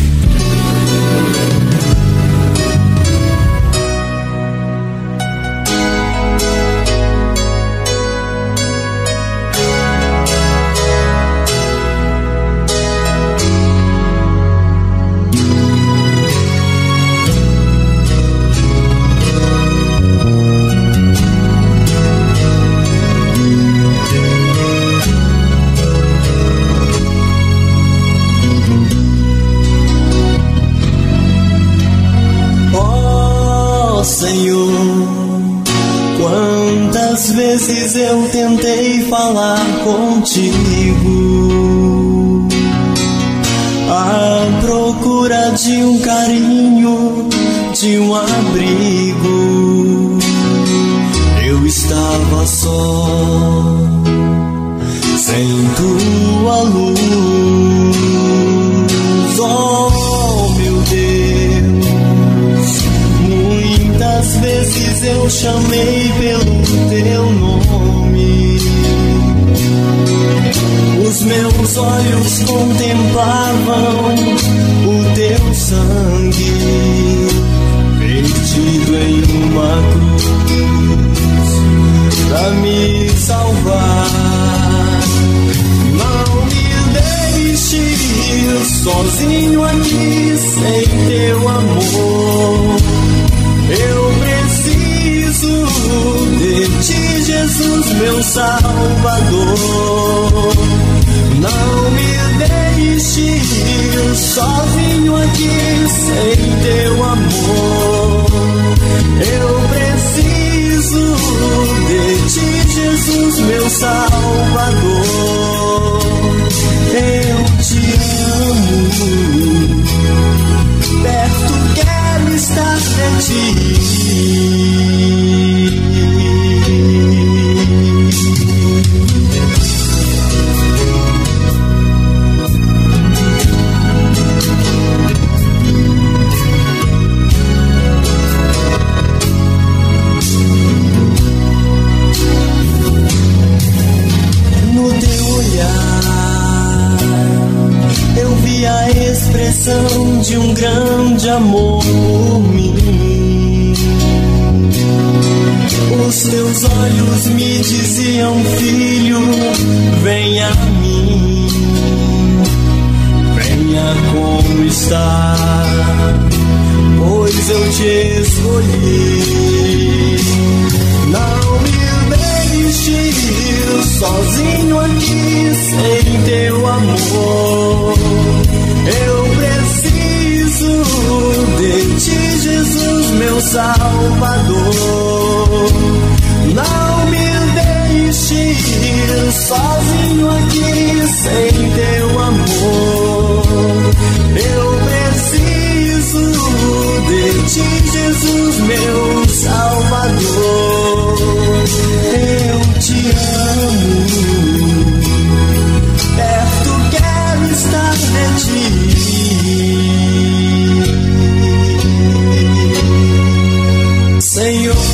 Eu tentei falar contigo à procura de um carinho, de um abrigo. Eu estava só, sem tua luz. Oh, meu Deus, muitas vezes eu chamei pelo teu nome. Os meus olhos contemplavam o teu sangue vertido em uma cruz pra me salvar. Não me deixe ir sozinho aqui sem teu amor. Eu preciso de ti, Jesus, meu Salvador. Não me deixe ir sozinho aqui sem teu amor. Eu preciso de ti, Jesus, meu Salvador. Eu te amo, perto quero estar de ti. No teu olhar eu vi a expressão de um grande amor por mim. Os teus olhos me diziam, filho, venha a mim, venha como está, pois eu te escolhi. Não me deixe ir sozinho aqui sem teu amor. Eu preciso de ti, Jesus, meu Salvador. Não me deixe ir sozinho aqui sem teu amor. Eu preciso de ti, Jesus, meu Salvador. Eu te amo, perto quero estar de ti. Senhor,